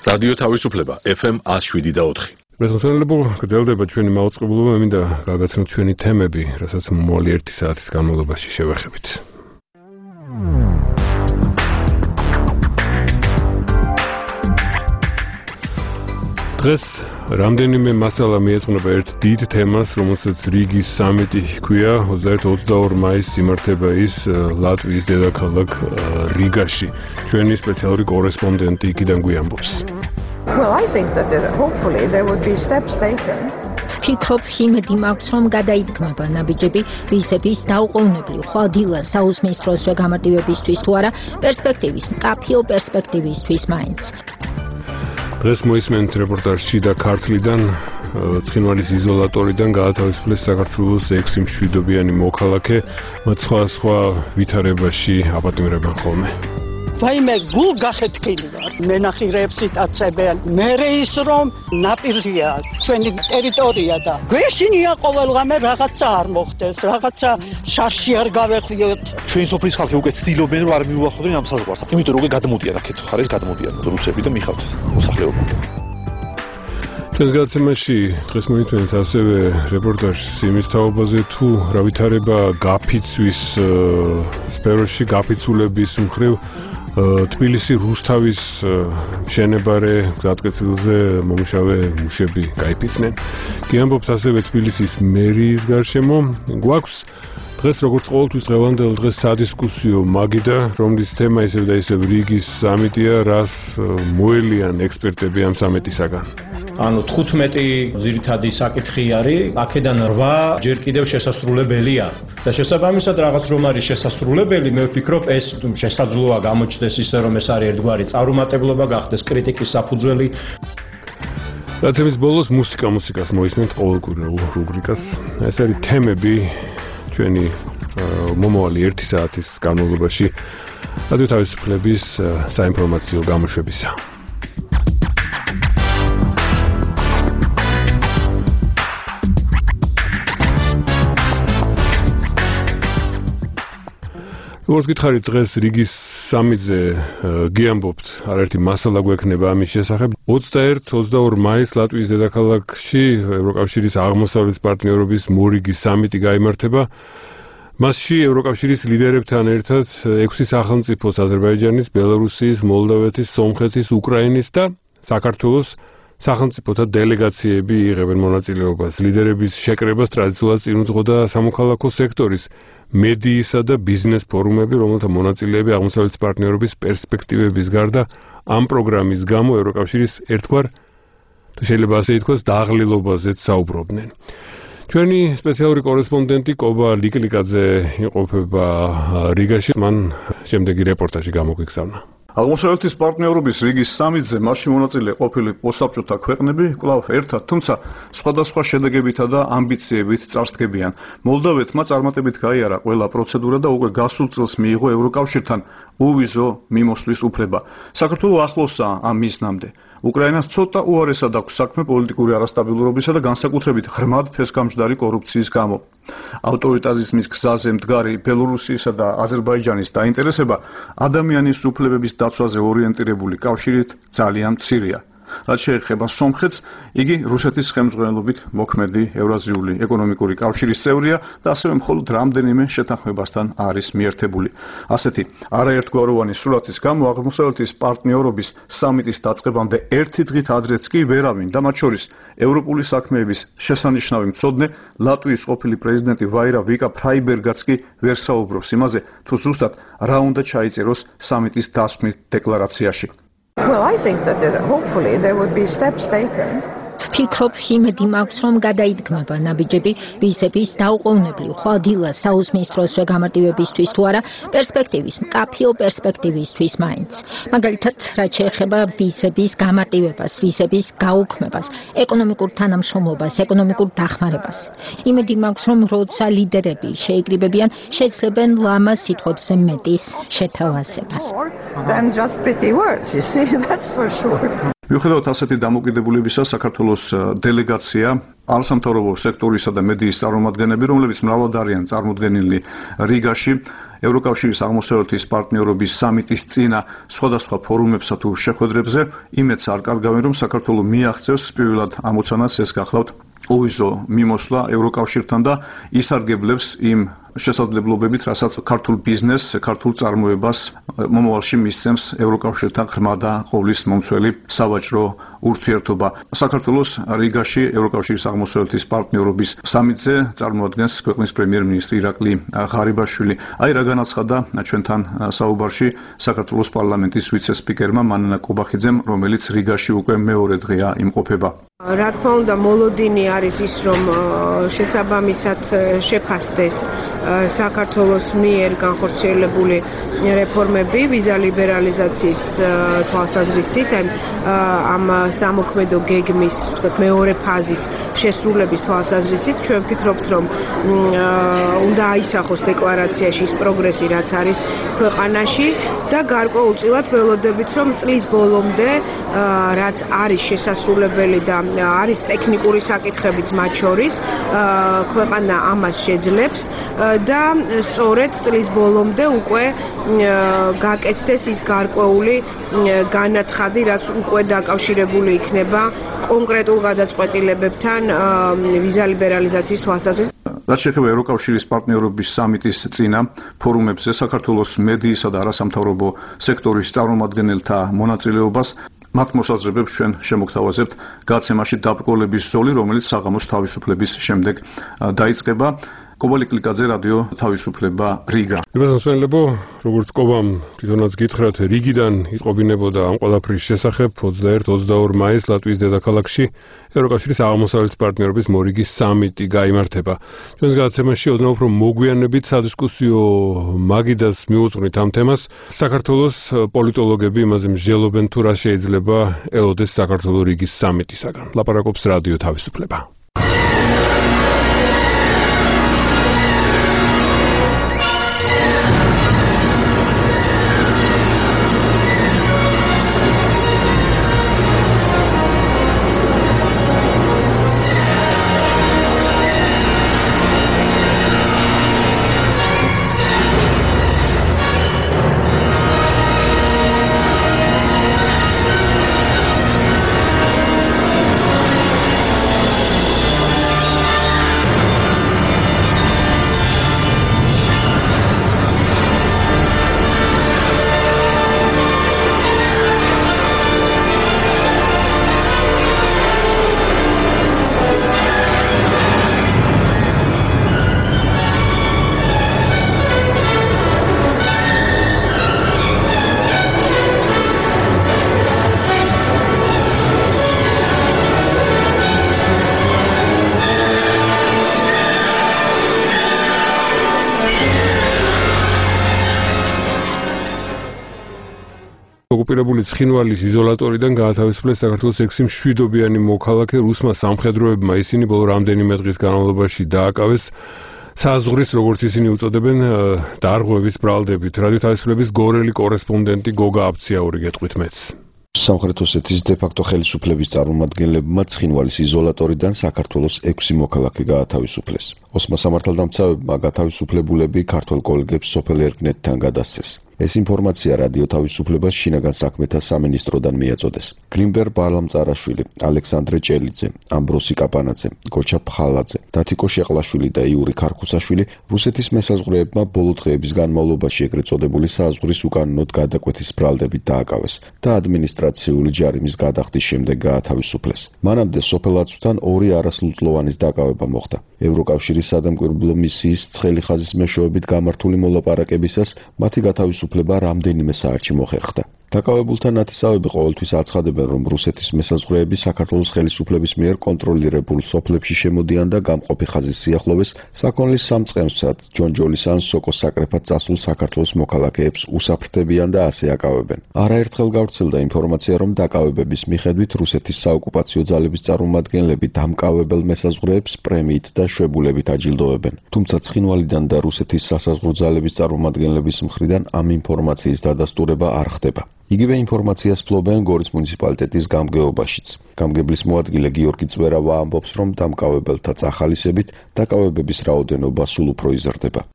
რადიო თავისუფლება FM 107.4. მესმწონელებო, გრძელდება ჩვენი მაუწყებლობა, მინდა გაგაცნოთ ჩვენი თემები, რასაც მომავალი 1 საათის განმავლობაში შევეხებით. დღეს რამდენიმე მასალა მიეძღვნება ერთ დიდ თემას, რომელსაც რიგის სამიტი ჰქვია. 21-22 მაისს იმართება ის ლატვიის დედაქალაქ რიგაში. ჩვენი სპეციალური კორესპონდენტი იქიდან გვიამბობს. Well, I think that hopefully there would be steps taken. ფიქრობ, იმედი მაქვს, რომ გადაიდგმება ნაბიჯები ვიზების დაუყოვნებლივ ხვადილა საუსმინისტროს გამარტივებისთვის თუ არა, პერსპექტივის, მკაფიო პერსპექტივისთვის მაინც. დღეს მოისმენთ რეპორტაჟში და ქართლიდან ცხინვალის იზოლატორიდან გაათავისუფლეს საქართველოს 6 მშვიდობიანი მოქალაქე, მათ სხვა ვითარებაში აპატიმრებენ ხოლმე. ვაიმე გულ გახეთქილი ვარ, მენახირეებს იტაცებენ, მერე ის რომ ნაპირია ჩვენი ტერიტორია და გვეშინია ყოველღამე რაღაცა არ მოხდეს, რაღაცა შარში არ გავეხვიოთ. ჩვენი სოფლის ხალხი უკვე ცდილობენ რომ არ მიუახლოვდნენ ამ საზღვარს, იმიტომ რომ უკვე გადამოდიან აქეთ ხარეს გადამოდიან რუსები და მიხავთ მოსახლეობა. ჩვენს გადაცემაში დღეს მოიწვიეთ ასევე რეპორტაჟს იმის თაობაზე თუ რა ვითარება გაფიცვის სფეროში, გაფიცულების მხრივ თბილისი რუსთავის მშენებარე გზატკეცილზე მომუშავე მუშები გაიფიცნენ. გიამბობთ ასევე თბილისის მერიის გარშემო. გვაქვს დღეს როგორც ყოველთვის დღევანდელ დღეს სადისკუსიო მაგიდა, რომლის თემა ისევ და ისევ რიგის სამიტია, რას მოელიან ექსპერტები ამ სამიტისაგან. ანუ 15 ძირითადი საკითხი არის, აქედან 8 ჯერ კიდევ შესასრულებელია. და შესაბამისად რაღაც რომ არის შესასრულებელი, მე ვფიქრობ ეს შესაძლოა გამოჩნდეს ისე რომ ეს არის ერთგვარი წარუმატებლობა, გახდეს კრიტიკის საფუძველი. გადაცემის ბოლოს მუსიკას მოისმენთ ყოველკვირეულ რუბრიკას. ეს არის თემები ჩვენი მომავალი 1 საათის განმავლობაში რადიო თავისუფლების საინფორმაციო გამოშვებისა. როგორც გითხარით, დღეს რიგის სამიტზე გიამბობთ, არაერთი მასალა გვექნება ამის შესახებ. 21-22 მაისს ლატვიის დედაქალაქში ევროკავშირის აღმოსავლეთის პარტნიორობის მორიგის სამიტი გაიმართება. მასში ევროკავშირის ლიდერებთან ერთად 6 სახელმწიფოს აზერბაიჯანის, ბელარუსის, მოლდოვეთის, სომხეთის, უკრაინის და საქართველოს სახელმწიფოთა დელეგაციები იღებენ მონაწილეობას. ლიდერების შეკრებას ტრადიციულად წინ უძღოდა სამოქალაქო სექტორის მედიისა და ბიზნეს ფორუმები, რომელთა მონაწილეები აღმოსავლეთის პარტნიორობის პერსპექტივების გარდა ამ პროგრამის გამო ევროკავშირის ერთგვარ, შეიძლება ასე ითქვას, დაღლილობაზეც საუბრობდნენ. ჩვენი სპეციალური კორესპონდენტი კობა ლიკლიკაძე იმყოფება რიგაში, მან შემდეგი რეპორტაჟი გამოგვიგზავნა. აღმოსავლეთის პარტნიორობის რიგის სამიტზე მასში მონაწილე ყოფილი პოსტსაბჭოთა ქვეყნები კვლავ ერთად, თუმცა სხვადასხვა შედეგებითა და ამბიციებით წარსდგებიან. მოლდოვეთმა წარმატებით გაიარა ყველა პროცედურა და უკვე გასულ წელს მიიღო ევროკავშირთან უვიზო მიმოსვლის უფლება. საქართველო ახლოსაა ამ მიზნამდე. უკრაინას ცოტა უარესად აქვს საქმე პოლიტიკური არასტაბილურობისა და განსაკუთრებით ღრმად ფესკამჯდარი კორუფციის გამო. ავტორიტარიზმის გზაზე მდგარი ბელორუსიისა და აზერბაიჯანის დაინტერესება ადამიანის უფლებების დაცვაზე ორიენტირებული კავშირით ძალიან მცირეა. რაც შეეხება სომხეთს, იგი რუსეთის ხელმძღვანელობით მოქმედი ევრაზიული ეკონომიკური კავშირის წევრია და ასევე მხოლოდ რამდენიმე შეთანხმებასთან არის მიერთებული. ასეთი არაერთგვაროვანი სურათის გამო აღმოსავლეთის პარტნიორობის სამიტის დაწყებამდე ერთი დღით ადრეც კი ვერავინ და მათ შორის ევროპული საქმეების შესანიშნავი მცოდნე ლატვიის ყოფილი პრეზიდენტი ვაირა ვიკა ფრაიბერგაც კი ვერ საუბრობს იმაზე, თუ ზუსტად რა უნდა ჩაიწეროს სამიტის დასმით დეკლარაციაში. Well, I think that hopefully there would be steps taken. ფიქრობ, იმედი მაქვს, რომ გადაიდგმება ნაბიჯები ვიზების დაუყოვნებლივ ხვადილა საუსმინისტროს გამარტივებისთვის თუ არა, პერსპექტივის, მკაფიო პერსპექტივისთვის მაინც. მაგალითად, რაც შეეხება ვიზების გამარტივებას, ვიზების გაუქმებას, ეკონომიკურ თანამშრომლობას, ეკონომიკურ დახმარებას. იმედი მაქვს, რომ როცა ლიდერები შეიკრიბებიან, შეძლებენ ლამაზ სიტყვებზე მეტის შეთავაზებას. Than just pretty words, you see, that's for sure. მიუხედავად ასეთი დამოკიდებულებისა, საქართველოს დელეგაცია არასამთავრობო სექტორისა და მედიის წარმომადგენლები, რომლებიც მრავლად არიან წარმოდგენილი რიგაში, ევროკავშირის აღმოსავლეთის პარტნიორობის სამიტის წინა სხვადასხვა ფორუმებსა თუ შეხვედრებზე, იმედს არ კარგავენ, რომ საქართველოს მიაღწევს პირველად ამოცანას ეს გახლავთ უვიზო მიმოსვლა ევროკავშირთან და ისარგებლებს იმ შესაძლებლობებით, რასაც ქართულ ბიზნესს, ქართულ წარმოებას მომავალში მისცემს ევროკავშირთან ღრმა და ყოვლის მომცველი სავაჭრო ურთიერთობა. საქართველოს რიგაში ევროკავშირის აღმოსავლეთის პარტნიორობის სამიტზე წარმოადგენს ქვეყნის პრემიერ-მინისტრი ირაკლი ღარიბაშვილი. აი რა განაცხადა ჩვენთან საუბარში საქართველოს პარლამენტის ვიცე-სპიკერმა მანანა კობახიძემ, რომელიც რიგაში უკვე მეორე დღეა იმყოფება. რა თქმა უნდა, მოლოდინი არის ის, რომ შესაბამისად შეფასდეს საქართველოს მიერ განხორციელებული რეფორმები ვიზა ლიბერალიზაციის თვალსაზრისით, ამ სამოქმედო გეგმის მეორე ფაზის შესრულების თვალსაზრისით, ჩვენ ვფიქრობთ, რომ უნდა აისახოს დეკლარაციაში ის პროგრესი, რაც არის ქვეყანაში და გარკვეულწილად ველოდებით, რომ წლის ბოლომდე, რაც არის შესასრულებელი და არის ტექნიკური საკითხებიც მათ შორის, ქვეყანა ამას შეძლებს და სწორედ წლის ბოლომდე უკვე გაკეთდეს ის გარკვეული განაცხადი, რაც უკვე დაკავშირებული იქნება კონკრეტულ გადაწყვეტილებებთან ვიზა ლიბერალიზაციის თვალსაზრისით. რაც შეეხება ევროკავშირის პარტნიორობის სამიტის წინა ფორუმებზე საქართველოს მედიისა და არასამთავრობო სექტორის წარმომადგენელთა მონაწილეობას, მათ მოსაზრებებს ჩვენ შემოგთავაზებთ გაცემაში დაბრკოლების ზოლი, რომელიც საღამოს თავისუფლების შემდეგ დაიწყება. კობალი კლიკაძე, რადიო თავისუფლება, რიგა. მოსმენლებო, როგორც კობამ თვითონაც გითხრათ, რიგიდან იყობინებოდა ამ ყველაფრის შესახებ 21-22 მაისს ლატვიის დედაქალაქში ევროკავშირის აღმოსავლეთის პარტნიორობის მორიგის სამიტი გაიმართება. ჩვენს გადაცემაში ოდნავ უფრო მოგვიანებით სადისკუსიო მაგიდას მიუძღვნით ამ თემას. საქართველოს პოლიტოლოგები იმაზე მსჯელობენ, თუ რა შეიძლება ელოდეს საქართველოს რიგის სამიტისაგან. ლაპარაკობს რადიო თავისუფლება. ოკუპირებული ცხინვალის იზოლატორიდან გაათავისუფლეს საქართველოს 6 მშვიდობიანი მოქალაქე. რუსმა სამხედროებმა ისინი ბოლო რამდენიმე დღის განმავლობაში დააკავეს საზღვრის, როგორც ისინი უწოდებენ, დარღვევის ბრალდებით. რადიო თავისუფლების გორელი კორესპონდენტი გოგა აბციაური გეტყვით მეც. სამხრეთ ოსეთის დე-ფაქტო ხელისუფლების წარმომადგენლებმა ცხინვალის იზოლატორიდან საქართველოს 6 მოქალაქე გაათავისუფლეს. ოსმა სამართალდამცავებმა გათავისუფლებულები ქართველ კოლეგებს სოფელ ერგნეთთან გადასცეს. ეს ინფორმაცია რადიო თავისუფლებას შინაგან საქმეთა სამინისტროდან მიაწოდეს. გრინბერ ბალამწარაშვილი, ალექსანდრე ჭელიძე, ამბროსი კაპანაძე, გოჩა ფხალაძე, დათიკო შეყლაშვილი და იური ქარქუსაშვილი რუსეთის მესაზღვრეებმა ბოლო დღეების განმავლობაში ეგრეთ წოდებული საზღვრის უკანონოდ გადაკვეთის ბრალდებით დააკავეს და ადმინისტრაციული ჯარიმის გადახდის შემდეგ გაათავისუფლეს. მანამდე სოფელ აწვთან 2 არასრულწლოვანის დაკავება მოხდა. ევროკავშირის სადამკვირვებლო მისიის ცხელი ხაზის მეშვეობით გამართული მოლაპარაკებისას მათი გათავისუფლება რამდენიმე საათში მოხერხდა. დაკავებულთა ნათესავები ყოველთვის აცხადებენ, რომ რუსეთის მესაზღვრეები საქართველოს ხელისუფლების მიერ კონტროლირებულ სოფლებში შემოდიან და გამყოფი ხაზის სიახლოვეს საქონლის სამწყემსად, ჯონჯოლის ან სოკოს საკრეფად წასულ საქართველოს მოქალაქეებს უსაფრთხებიან და ასე აკავებენ. არაერთხელ გავრცელდა ინფორმაცია, რომ დაკავებების მიხედვით რუსეთის საოკუპაციო ძალების წარმომადგენლები დამკავებელ მესაზღვრეებს პრემიით და შვებულებით აჯილდოვებენ. თუმცა ცხინვალიდან და რუსეთის სასაზღვრო ძალების წარმომადგენლების მხრიდან ამ ინფორმაციის დადასტურება არ ხდება. იგივე ინფორმაციას ფლობენ გორის მუნიციპალიტეტის გამგეობაშიც. გამგებლის მოადგილე გიორგი წვერავა ამბობს, რომ დამკავებელთა წახალისებით დაკავებების რაოდენობა სულ უფრო იზრდება.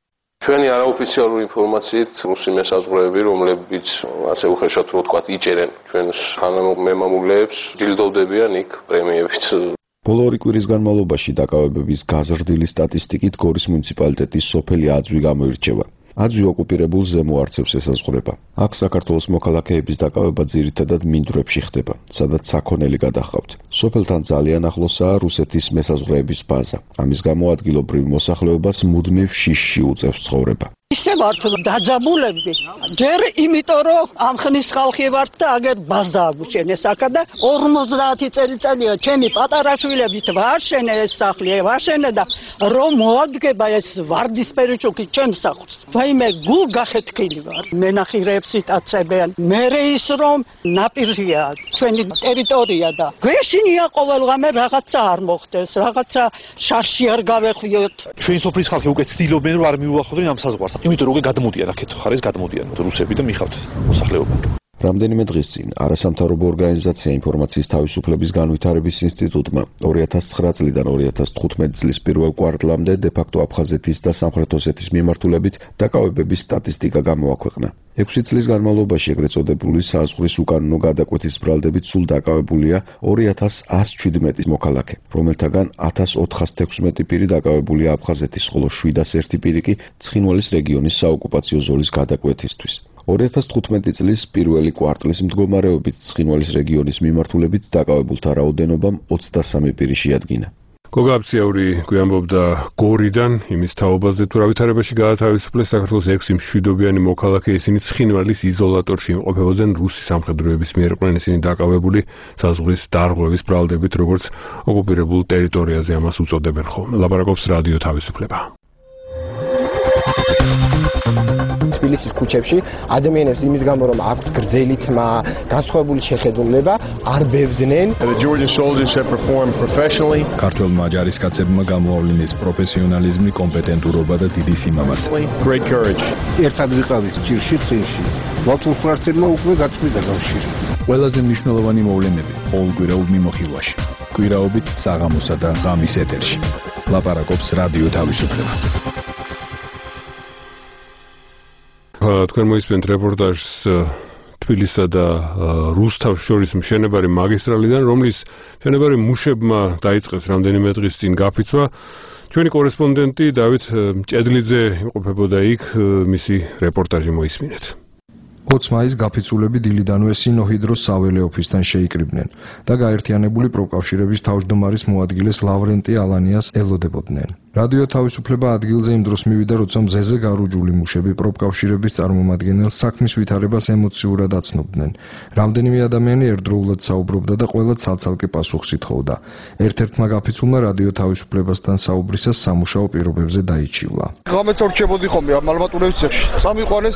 ჩვენი არაოფიციალური ინფორმაციით რუსი მესაზღვრეები, რომლებიც ასე უხეშად რო ვთქვათ, იჭერენ ჩვენს თანამემამულეებს, დილდოვდებიან იქ პრემიებით. ბოლო 2 კვირის განმავლობაში დაკავებების გაზრდილი სტატისტიკით გორის მუნიციპალიტეტის სოფელი აძვი გამოირჩევა. აძვი ოკუპირებულ ზემო არცევს ესაზღვრება. აქ საქართველოს მოქალაქეების დაკავება ძირითადად მინდვრებში ხდება, სადაც საქონელი გადაჰყავთ. სოფელთან ძალიან ახლოსაა რუსეთის მესაზღვრეების ბაზა. ამის გამო ადგილობრივ მოსახლეობას მუდმივ შიშში უწევს ცხოვრება. ისე ვართ დაძაბულები. ჯერ იმიტომ რომ ამ ხნის ხალხი ვართ და აგერ ბაზა აგვიშენეს აქა და 50 წელიწადია ჩემი პატარა შვილებით ვაშენე ეს სახლი, ვაშენე და რომ მოადგება ეს ვარდისფერი ჩუქი ჩემს სახლს. ვაიმე გულ გახეთქილი ვარ. მენახირეებსით აცებენ. მერე ის რომ ნაპირია ჩვენი ტერიტორია და გვეშინია ყოველღამე რაღაცა არ მოხდეს, რაღაცა შარში არ გავეხვიოთ. ჩვენი სოფლის ხალხი უკვე ცდილობენ რომ არ მიუახლოვდნენ ამ საზღვარს. იმიტომ რომ გადმოდიან აქეთ ხარეს გადმოდიან რუსები და მიხავთ მოსახლეობა. რამდენიმე დღის წინ არასამთავრობო ორგანიზაცია ინფორმაციის თავისუფლების განვითარების ინსტიტუტმა 2009 წლიდან 2015 წლის პირველ კვარტლამდე დე-ფაქტო აფხაზეთის და სამხრეთ ოსეთის მიმართულებით დაკავებების სტატისტიკა გამოაქვეყნა. 6 წლის განმავლობაში ეგრეთ წოდებული საზღვრის უკანონო გადაკვეთის ბრალდებით სულ დაკავებულია 2117 მოქალაქე, რომელთაგან 1416 პირი დაკავებულია აფხაზეთის, ხოლო 701 პირი კი ცხინვალის რეგიონის საოკუპაციო ზოლის გადაკვეთისთვის. 2015 წლის პირველი კვარტლის მდგომარეობით ცხინვალის რეგიონის მიმართულებით დაკავებულთა რაოდენობამ 23 პირი შეადგინა. გოგა აბციაური გვიამბობდა გორიდან იმის თაობაზე თუ რა ვითარებაში გაათავისუფლეს საქართველოს 6 მშვიდობიანი მოქალაქე, ისინი ცხინვალის იზოლატორში იმყოფებოდნენ რუსი სამხედროების მიერ იყვნენ ისინი დაკავებული საზღვრის დარღვევის ბრალდებით, როგორც ოკუპირებულ ტერიტორიაზე ამას უწოდებენ ხოლმე. ლაპარაკობს რადიო თავისუფლება. თბილისის ქუჩებში ადამიანებს იმის გამო რომ აქვთ გრძელი თმა, განსხვავებული შეხედულება, არ ბევდნენ. ქართველმა ჯარისკაცებმა გამოავლინეს პროფესიონალიზმი, კომპეტენტურობა და დიდი სიმამაცე. ერთად ვიყავით ჭირში წინში. ლათულფრაცებმა უკვე გაწყვიტა კავშირი. ყველაზე მნიშვნელოვანი მოვლენები ყოველკვირაულ მიმოხილვაში. კვირაობით საღამოსა და ღამის ეთერში. ლაპარაკობს რადიო თავისუფლება. თქვენ მოისმენთ რეპორტაჟს თბილისსა და რუსთავს შორის მშენებარე მაგისტრალიდან, რომლის მშენებარე მუშებმა დაიწყეს რამდენიმე დღის წინ გაფიცვა. ჩვენი კორესპონდენტი დავით ჭედლიძე იმყოფებოდა იქ, მისი რეპორტაჟი მოისმინეთ. 20 მაისს გაფიცულები დილიდანვე სინოჰიდროს საველე ოფისთან შეიკრიბნენ და გაერთიანებული პროფკავშირების თავმჯდომარის მოადგილეს ლავრენტი ალანიას ელოდებოდნენ. რადიო თავისუფლება ადგილზე იმ დროს მივიდა, როცა მზეზე გარუჯული მუშები პროფკავშირების წარმომადგენელს საქმის ვითარებას ემოციურად აცნობდნენ. რამდენიმე ადამიანი ერთდროულად საუბრობდა და ყველა ცალ-ცალკე პასუხს ითხოვდა. ერთ-ერთმა გაფიცულმა რადიო თავისუფლებასთან საუბრისას სამუშაო პირობებზე დაიჩივლა. ღამეც ორჩებოდი ხომე ამ მალბატურების ცეხში. წამიყვანეს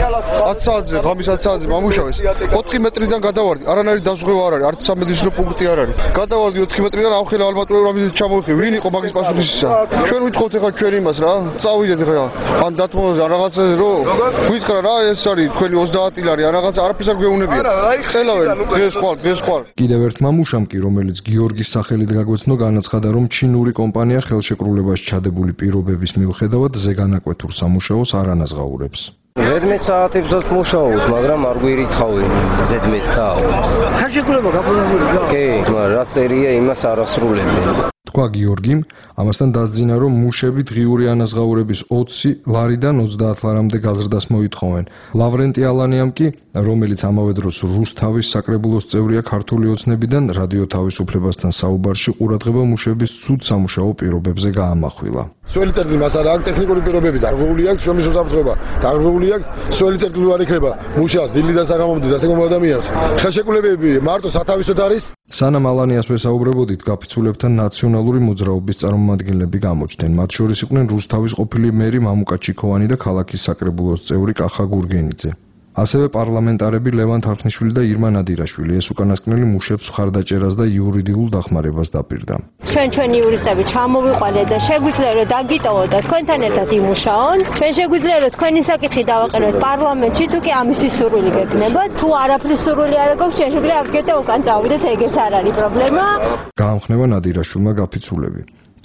10 საათზე, ღამის 10 საათზე მომუშავეს. 4 მეტრიდან გადავარდი, არანაირი დაზღვევა არ არის, არც სამედიცინო პუნქტი არ არის. გადავარდი 4 მეტრიდან, ამხელა მალბატურები რამის ჩამოვიხე. ვინ იყო მაგის პასუხისისა? ჩვენ ვითხოვთ ახლა ჩვენ იმას რა, წავიდეთ ახლა. ან დათმობაზე ან რაღაცა რო გითხრა რა ეს არის თქვენი 30 ლარი, ან რაღაცა არაფერს არ გვეუბნებია. წელავენ დღეს ხვალ. კიდევ ერთ მამუშამ კი, რომელიც გიორგის სახელით გაგვეცნო, განაცხადა, რომ ჩინური კომპანია ხელშეკრულებაში ჩადებული პირობების მიუხედავად ზეგანაკვეთურ სამუშაოს არ ანაზღაურებს. 17 საათებსაც მუშაობთ, მაგრამ არ გვირიცხავენ 17 საათს. ხელშეკრულება გაფორმებულია? კი, მაგრამ რა წერია იმას არ ასრულებენ. თქვა გიორგიმ, ამასთან დასძინა, რომ მუშები დღიური ანაზღაურების 20 ლარიდან 30 ლარამდე გაზრდას მოითხოვენ. ლავრენტი ალანიამ კი, რომელიც ამავე დროს რუსთავის საკრებულოს წევრია, ქართული ოცნებიდან რადიო თავისუფლებასთან საუბარში ყურადღება მუშების ცუდ სამუშაო პირობებზე გაამახვილა. სველი წერტილი მას არა აქვს ტექნიკური პირობები, დარღვეული აქვს შრომის უსაფრთხოება, დარღვეული აქვს სველი წერტილი არ იქნება მუშას დილიდან საღამომდე დასაგმო ადამიანს. ხელშეკრულებები მარტო სათავისოდ არის. სანამ ალანიას ვესაუბრებოდით, გაფიცულებთან ნაციონალური მოძრაობის წარმომადგენლები გამოჩნდნენ. მათ შორის იყვნენ რუსთავის ყოფილი მერი მამუკა ჩიქოვანი და ქალაქის საკრებულოს წევრი კახა გურგენიძე. ასევე პარლამენტარები ლევან თარხნიშვილი და ირმა ნადირაშვილი. ეს უკანასკნელი მუშებს მხარდაჭერას და იურიდიულ დახმარებას დაპირდა. ჩვენ იურისტები ჩამოვიყვანეთ და შეგვიძლია რომ დაგიტოვოთ და თქვენთან ერთად იმუშაონ. ჩვენ შეგვიძლია რომ თქვენი საკითხი დავაყენოთ პარლამენტში, თუ კი ამისი სურვილი გექნება. თუ არაფრის სურვილი არ აქვს, ჩვენ შეგვიძლია აქეთ უკან წავიდეთ, ეგეც არ არის პრობლემა. გაამხნევა ნადირაშვილმა გაფიცულები. თუ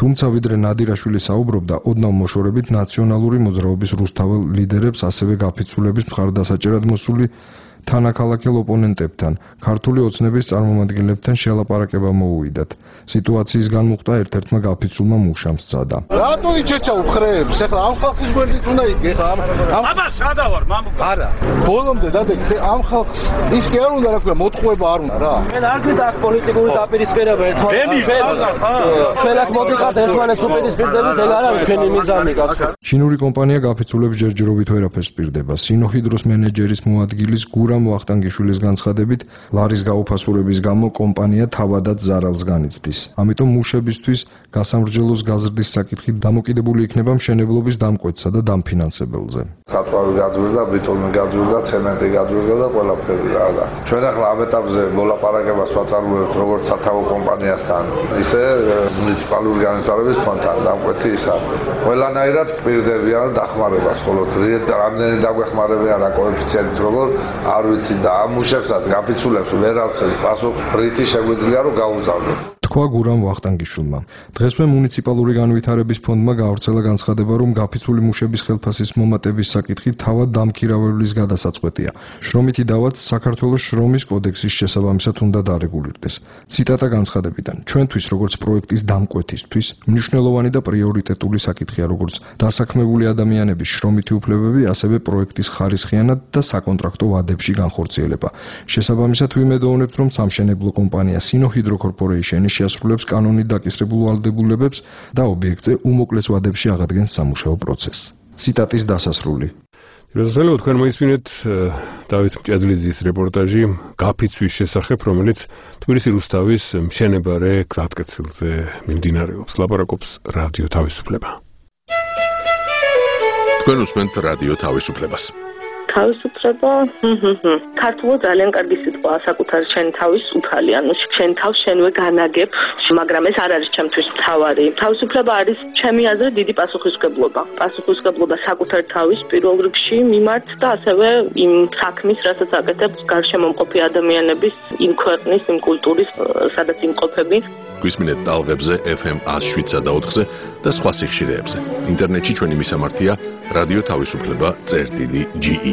თუმცა ვიდრე ნადირაშვილი საუბრობდა, ოდნავ მოშორებით ნაციონალური მოძრაობის რუსთაველ ლიდერებს, ასევე გაფიცულების მხარდასაჭერად მოსული თანაქალაქელ ოპონენტებთან, ქართული ოცნების წარმომადგენლებთან შელაპარაკება მოუვიდათ. სიტუაციის განმუხტა ერთ-ერთმა გაფიცულმა მუშამ სცადა. რატო იჩეჩა უხრეებს? ეხლა ამ ხალხის გვერდით უნდა იგე ხა? აბა სადა ვარ, მამუკა. არა. ბოლომდე დადეკდე ამ ხალხს ის კი არ უნდა რა ქვია, მოტყუება არ უნდა რა. მე არ გინდა აქ პოლიტიკური დაპირისპირება ერთმანეთს. მე აქ მოდიხართ ერთმანეთს უპირისპირდებით, ეგ არ არის ჩვენი მიზანი კაცო. ჩინური კომპანია გაფიცულებს ჯერჯერობით ვერაფერს პირდება. სინოჰიდროს მენეჯერის მოადგილის გურამ ვახტანგიშვილის განცხადებით, ლარის გაუფასურების გამო კომპანია თავადაც ზარალს განიცდის. ამიტომ მუშებისთვის გასამრჯელოს გაზრდის საკითხი დამოკიდებული იქნება მშენებლობის დამკვეთსა და დამფინანსებელზე. საწვავი გაძვირდა, ბიტონი გაძვირდა, ცემენტი გაძვირდა და ყველაფერი რა და ჩვენ ახლა ამ ეტაპზე მოლაპარაკებას ვაწარმოებთ როგორც სათავო კომპანიასთან, ისე მუნიციპალური განვითარების ფონდთან. დამკვეთი ის არის. ყველანაირად პირდებიან დახმარებას, ხოლო რამდენი დაგვეხმარებიან რა კოეფიციენტით როგორ არ ვიცი და ამ მუშებსაც გაფიცულებს ვერ ავცეთ პასუხს, რითი შეგვიძლია რომ გაუზავნოთ. თქვა გურამ ვახტანგიშვილმა. დღესვე მუნიციპალური განვითარების ფონდმა გაავრცელა განცხადება, რომ გაფიცული მუშების ხელფასის მომატების საკითხი თავად დამქირავებლის გადასაწყვეტია. შრომითი დავაც საქართველოს შრომის კოდექსის შესაბამისად უნდა დარეგულირდეს. ციტატა განცხადებიდან. ჩვენთვის, როგორც პროექტის დამკვეთისთვის, მნიშვნელოვანი და პრიორიტეტული საკითხია, როგორც დასაქმებული ადამიანების შრომითი უფლებები, ასევე პროექტის ხარისხიანად და საკონტრაქტო ვადებში განხორციელება. შესაბამისად ვიმედოვნებთ, რომ სამშენებლო კომპანია სინოჰიდრო კორპორეიშენი შეასრულებს კანონით დაკისრებულ ვალდებულებებს და ობიექტზე უმოკლეს ვადებში აღადგენს სამუშაო პროცესს. ციტატის დასასრული. როდესაც თქვენ მოისმინეთ დავით მჭედლიძის რეპორტაჟი გაფიცვის შესახებ, რომელიც თბილისის რუსთავის მშენებარე გზატკეცილზე მიმდინარეობს. ლაპარაკობს რადიო თავისუფლება. თქვენ უსმენთ რადიო თავისუფლებას. თავისუფლება ქართულად ძალიან კარგი სიტყვაა საკუთარი შენი თავის უფალი, ანუ შენ თავს შენვე განაგებ, მაგრამ ეს არ არის ჩემთვის მთავარი. თავისუფლება არის ჩემი აზრით დიდი პასუხისმგებლობა. პასუხისმგებლობა საკუთარი თავის პირველ რიგში მიმართ და ასევე იმ საქმის, რასაც აკეთებს გარშემო მყოფი ადამიანების, იმ ქვეყნის, იმ კულტურის, სადაც იმყოფები. გვისმინეთ ტალღებზე FM 107.4-ზე და სხვა სიხშირეებზე. ინტერნეტში ჩვენი მისამართია რადიო თავისუფლება.ge.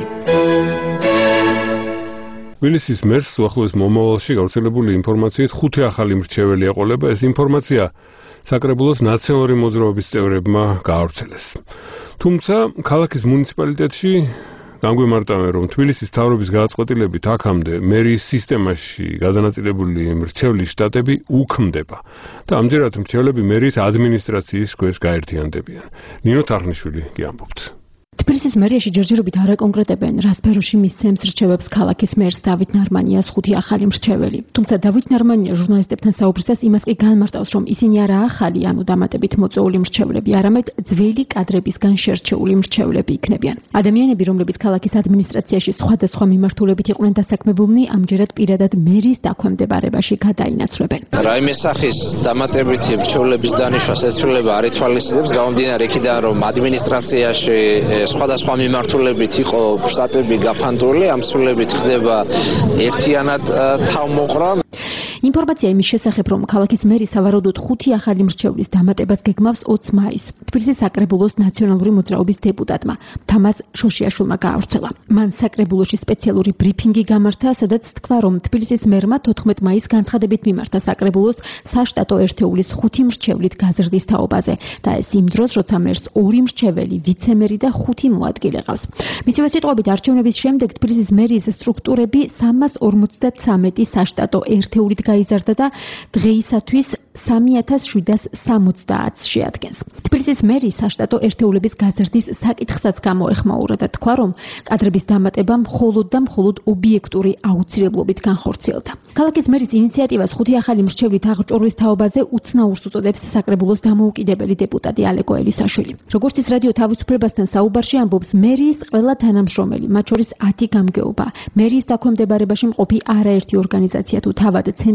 თბილისის მერს უახლოეს მომავალში გავრცელებული ინფორმაციით 5 ახალი მრჩეველი ეყოლება. ეს ინფორმაცია საკრებულოს ნაციონალური მოძრაობის წევრებმა გაავრცელეს. თუმცა ქალაქის მუნიციპალიტეტში განგვიმარტავენ, რომ თბილისის მთავრობის გადაწყვეტილებით აქამდე მერიის სისტემაში გადანაწილებული მრჩევლის შტატები უქმდება და ამჯერად მრჩევლები მერიის ადმინისტრაციის ქვეშ გაერთიანდებიან. ნინო თარხნიშვილი გიამბობთ. თბილისის მერიაში ჯერჯერობით არ აკონკრეტებენ, რა სფეროში მისცემს რჩევებს ქალაქის მერს დავით ნარმანიას 5 ახალი მრჩეველი. თუმცა დავით ნარმანია ჟურნალისტებთან საუბრისას იმას კი განმარტავს, რომ ისინი არა ახალი, ანუ დამატებით მოწვეული მრჩევლები, არამედ ძველი კადრებისგან შერჩეული მრჩევლები იქნებიან. ადამიანები, რომლებიც ქალაქის ადმინისტრაციაში სხვადასხვა მიმართულებით იყვნენ დასაქმებულნი, ამჯერად პირადად მერის დაქვემდებარებაში გადაინაცვლებენ. რაიმე სახის დამატებითი მრჩევლების დანიშვნას ესრულება არ ითვალისწინებს, გამომდინარე იქიდან, რომ ადმინისტრაციაში სხვადასხვა მიმართულებით იყო შტატები გაფანტული, ამ სრულებით ხდება ერთიანად თავმოყრა. ინფორმაცია იმის შესახებ, რომ ქალაქის მერი სავარაუდოდ 5 ახალი მრჩევლის დამატებას გეგმავს 20 მაისს. თბილისის საკრებულოს ნაციონალური მოძრაობის დეპუტატმა თამაზ შოშიაშვილმა გაავრცელა. მან საკრებულოში სპეციალური ბრიფინგი გამართა, სადაც თქვა, რომ თბილისის მერმა 14 მაისს განცხადებით მიმართა საკრებულოს საშტატო ერთეულის 5 მრჩევლით გაზრდის თაობაზე და ეს იმ დროს, როცა მერს 2 მრჩეველი, ვიცემერი და 5 მოადგილე ყავს. მისივე სიტყვებით, არჩევნების შემდეგ თბილისის მერიის სტრუქტურები 353 საშტატო ერთეულით გაიზარდა და დღეისათვის 3770 შეადგენს. თბილისის მერიის საშტატო ერთეულების გაზრდის საკითხსაც გამოეხმაურა და თქვა, რომ კადრების დამატება მხოლოდ და მხოლოდ ობიექტური აუცილებლობით განხორციელდა. ქალაქის მერის ინიციატივას 5 ახალი მრჩევლის აღჭურვის თაობაზე უცნაურს უწოდებს საკრებულოს დამოუკიდებელი დეპუტატი ალეკო ელისაშვილი. როგორც ის რადიო თავისუფლებასთან საუბარში ამბობს, მერიის ყველა თანამშრომელი, მათ შორის 10 გამგეობა, მერიის დაქვემდებარებაში მყოფი არაერთი ორგანიზაცია თუ თავად ცენტრალურ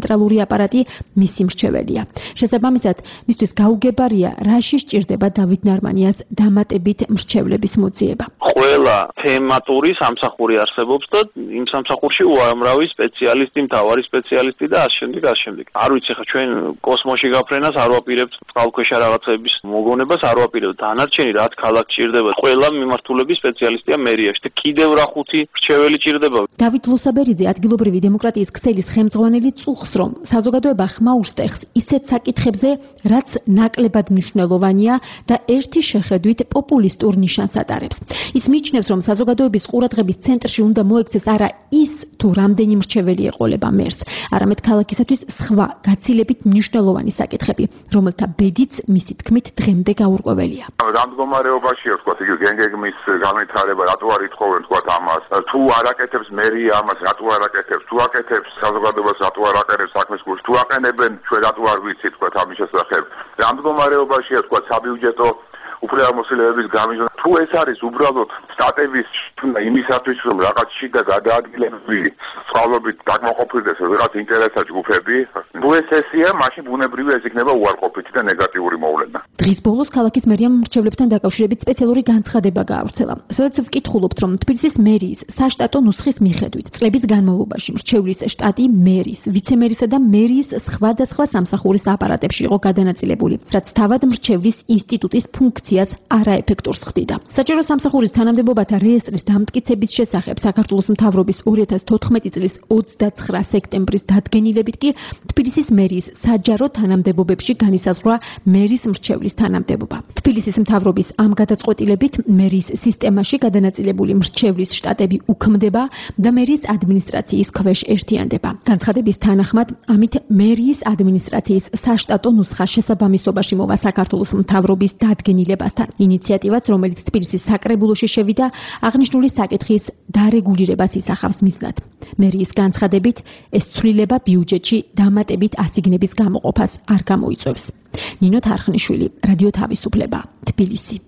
ცენტრალური აპარატი მისი მრჩეველია. შესაბამისად, მისთვის გაუგებარია, რაში სჭირდება დავით ნარმანიას დამატებით მრჩევლების მოძიება. ყველა თემატური სამსახური არსებობს და იმ სამსახურში უამრავი სპეციალისტი, მთავარი სპეციალისტი და ამავდროულად. არ ვიცი ხა ჩვენ კოსმოსში გაფრენას არ ვაპირებთ, წყალქვეშა რაღაცების მოგონებას არ ვაპირებთ. დანარჩენი რაც ქალაქ ჭირდება, ყველა მიმართულების სპეციალისტია მერიაში და კიდევ რა ხუთი მრჩეველი ჭირდება. დავით ლოსაბერიძე ადგილობრივი დემოკრატიის ქსელის ხელმძღვანელი წუხს, რომ საზოგადოება ხმა უსტეხს ისეთ საკითხებზე, რაც ნაკლებად მნიშვნელოვანია და ერთი შეხედვით პოპულისტურ ნიშანს ატარებს. ის მიიჩნევს, რომ საზოგადოების ყურადღების ცენტრში უნდა მოექცეს არა ის, თუ რამდენი მრჩეველი ეყოლება მერს, არამედ ქალაქისათვის სხვა გაცილებით მნიშვნელოვანი საკითხები, რომელთა ბედიც მისი თქმით დღემდე გაურკვეველია. რამ მდგომარეობაშია, ვთქვათ, იგი გენგეგმის განვითარება, რატო არ ითხოვენ, ვთქვათ, ამას, თუ არ აკეთებს მერია ამას, რატო არ აკეთებს, თუ აკეთებს საზოგადოებას, რატო არ აკეთებს საქმის გულს, თუ აყენებენ, ჩვენ რატო არ ვიცით, ვთქვათ, ამის შესახებ. რამ მდგომარეობაშია, ვთქვათ, საბიუჯეტო უფლებამოსილების გამიზონა, თუ ეს არის უბრალოდ სტატების შთანხმება იმისათვის, რომ რაღაც შიდა გადაადგილების სწავლობით დაკმაყოფილდეს რაღაც ინტერესა ჯგუფები, თუ ეს ესეა, მაშინ ბუნებრივია ეს იქნება უარყოფითი და ნეგატიური მოვლენა. დღის ბოლოს ქალაქის მერიამ მრჩევლებთან დაკავშირებით სპეციალური განცხადება გაავრცელა. სადაც ვკითხულობთ, რომ თბილისის მერიის საშტატო ნუსხის მიხედვით წლების განმავლობაში მრჩევლის შტატი მერის, ვიცემერისა და მერიის სხვადასხვა სამსახურის აპარატებში იყო გადანაწილებული, რაც თავად მრჩევლის ინსტიტუტის ფუნქციას არაეფექტურს ხდიდა. საჭირო სამსახურის თანამდებობათა რეესტრის დამტკიცების შესახებ საქართველოს მთავრობის 2014 წლის 29 სექტემბრის დადგენილებით კი თბილისის მერიის საჯარო თანამდებობებში განისაზღვრა მერის მრჩევლის თანამდებობა. თბილისის მთავრობის ამ გადაწყვეტილებით მერიის სისტემაში გადანაწილებული მრჩევლის შტატები უქმდება და მერის ადმინისტრაციის ქვეშ ერთიანდება. განცხადების თანახმად, ამით მერიის ადმინისტრაციის საშტატო ნუსხა შესაბამისობაში მოვა საქართველოს მთავრობის დადგენილებასთან. ინიციატივაც, რომელიც თბილისის საკრებულოში შევიდა, აღნიშნული საკითხის დარეგულირებას ისახავს მიზნად. მერიის განცხადებით, ეს ცვლილება ბიუჯეტში დამატებით ასიგნების გამოყოფას არ გამოიწვევს. ნინო თარხნიშვილი, რადიო თავისუფლება, თბილისი.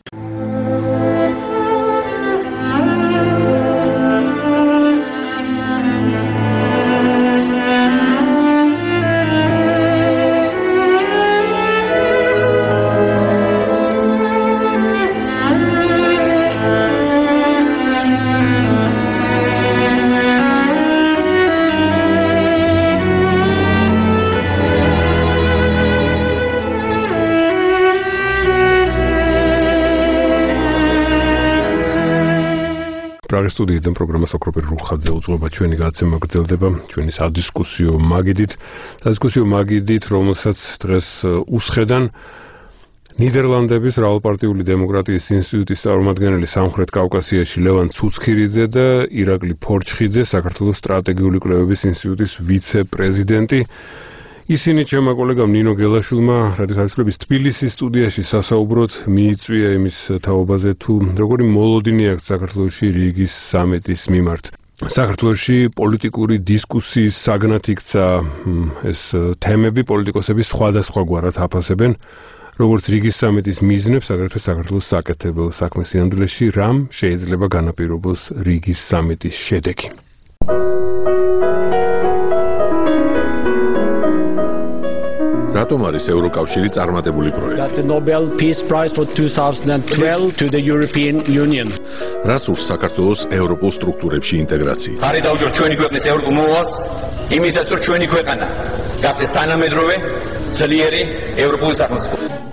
პრაღის სტუდიიდან პროგრამა სოკროპი რუხაძე უძღვება ჩვენი გადაცემა გრძელდება ჩვენი სადისკუსიო მაგიდით, რომელსაც დღეს უსხედან ნიდერლანდების რავალპარტიული დემოკრატიის ინსტიტუტის წარმომადგენელი სამხრეთ კავკასიაში ლევან ცუცქირიძე და ირაკლი ფორჩხიძე, საქართველოს სტრატეგიული კვლევების ინსტიტუტის ვიცე-პრეზიდენტი. ისინი ჩემმა კოლეგამ ნინო გელაშვილმა რადიო თავისუფლების თბილისის სტუდიაში სასაუბროდ მიიწვია იმის თაობაზე, თუ როგორი მოლოდინი აქვს საქართველოში რიგის სამიტის მიმართ. საქართველოში პოლიტიკური დისკუსიის საგნად იქცა ეს თემები, პოლიტიკოსები სხვადასხვაგვარად აფასებენ, როგორც რიგის სამიტის მიზნებს, აგრეთვე საქართველოს საკეთებელ საქმეს სინამდვილეში, რამ შეიძლება განაპირობოს რიგის სამიტის შედეგი. რატომ არის ევროკავშირი წარმატებული პროექტი? The Nobel Peace Prize for 2012 to the European Union. რას ურს საქართველოს ევროპულ სტრუქტურებში ინტეგრაცია? ხარი დაუჯეროთ ჩვენი ქვეყნის ევროპულ მოვალს, იმისაც რომ ჩვენი ქვეყანა გახდეს თანამედროვე, ძლიერი ევროპული სახელმწიფო.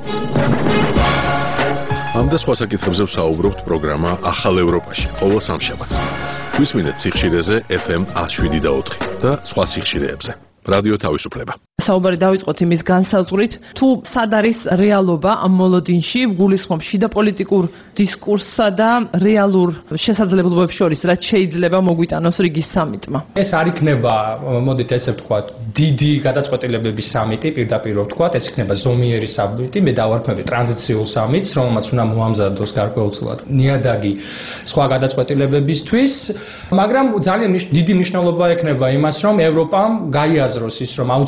ამ და სხვა საკითხებზე ვსაუბრობთ პროგრამა ახალ ევროპაში, ყოველ სამშაბათს. გვისმინეთ სიხშირეზე FM 107.4 და სხვა სიხშირეებზე. რადიო თავისუფლება. საუბარი დავიწყოთ იმის განსაზღვრით, თუ სად არის რეალობა ამ მოლოდინში, გულისხმობ შიდა პოლიტიკურ დისკურსსა და რეალურ შესაძლებლობებს შორის, რაც შეიძლება მოგვიტანოს რიგის სამიტმა. ეს არ იქნება, მოდით ესე ვთქვათ, დიდი გადაწყვეტილებების სამიტი, პირდაპირ ვთქვათ, ეს იქნება ზომიერი სამიტი, მე დავარქმევი ტრანზიციულ სამიტს, რომელმაც უნდა მოამზადოს გარკვეულწილად ნიადაგი სხვა გადაწყვეტილებებისთვის, მაგრამ ძალიან დიდი მნიშვნელობა ექნება იმას, რომ ევროპამ გაიაზროს ის, რომ აუცილებელი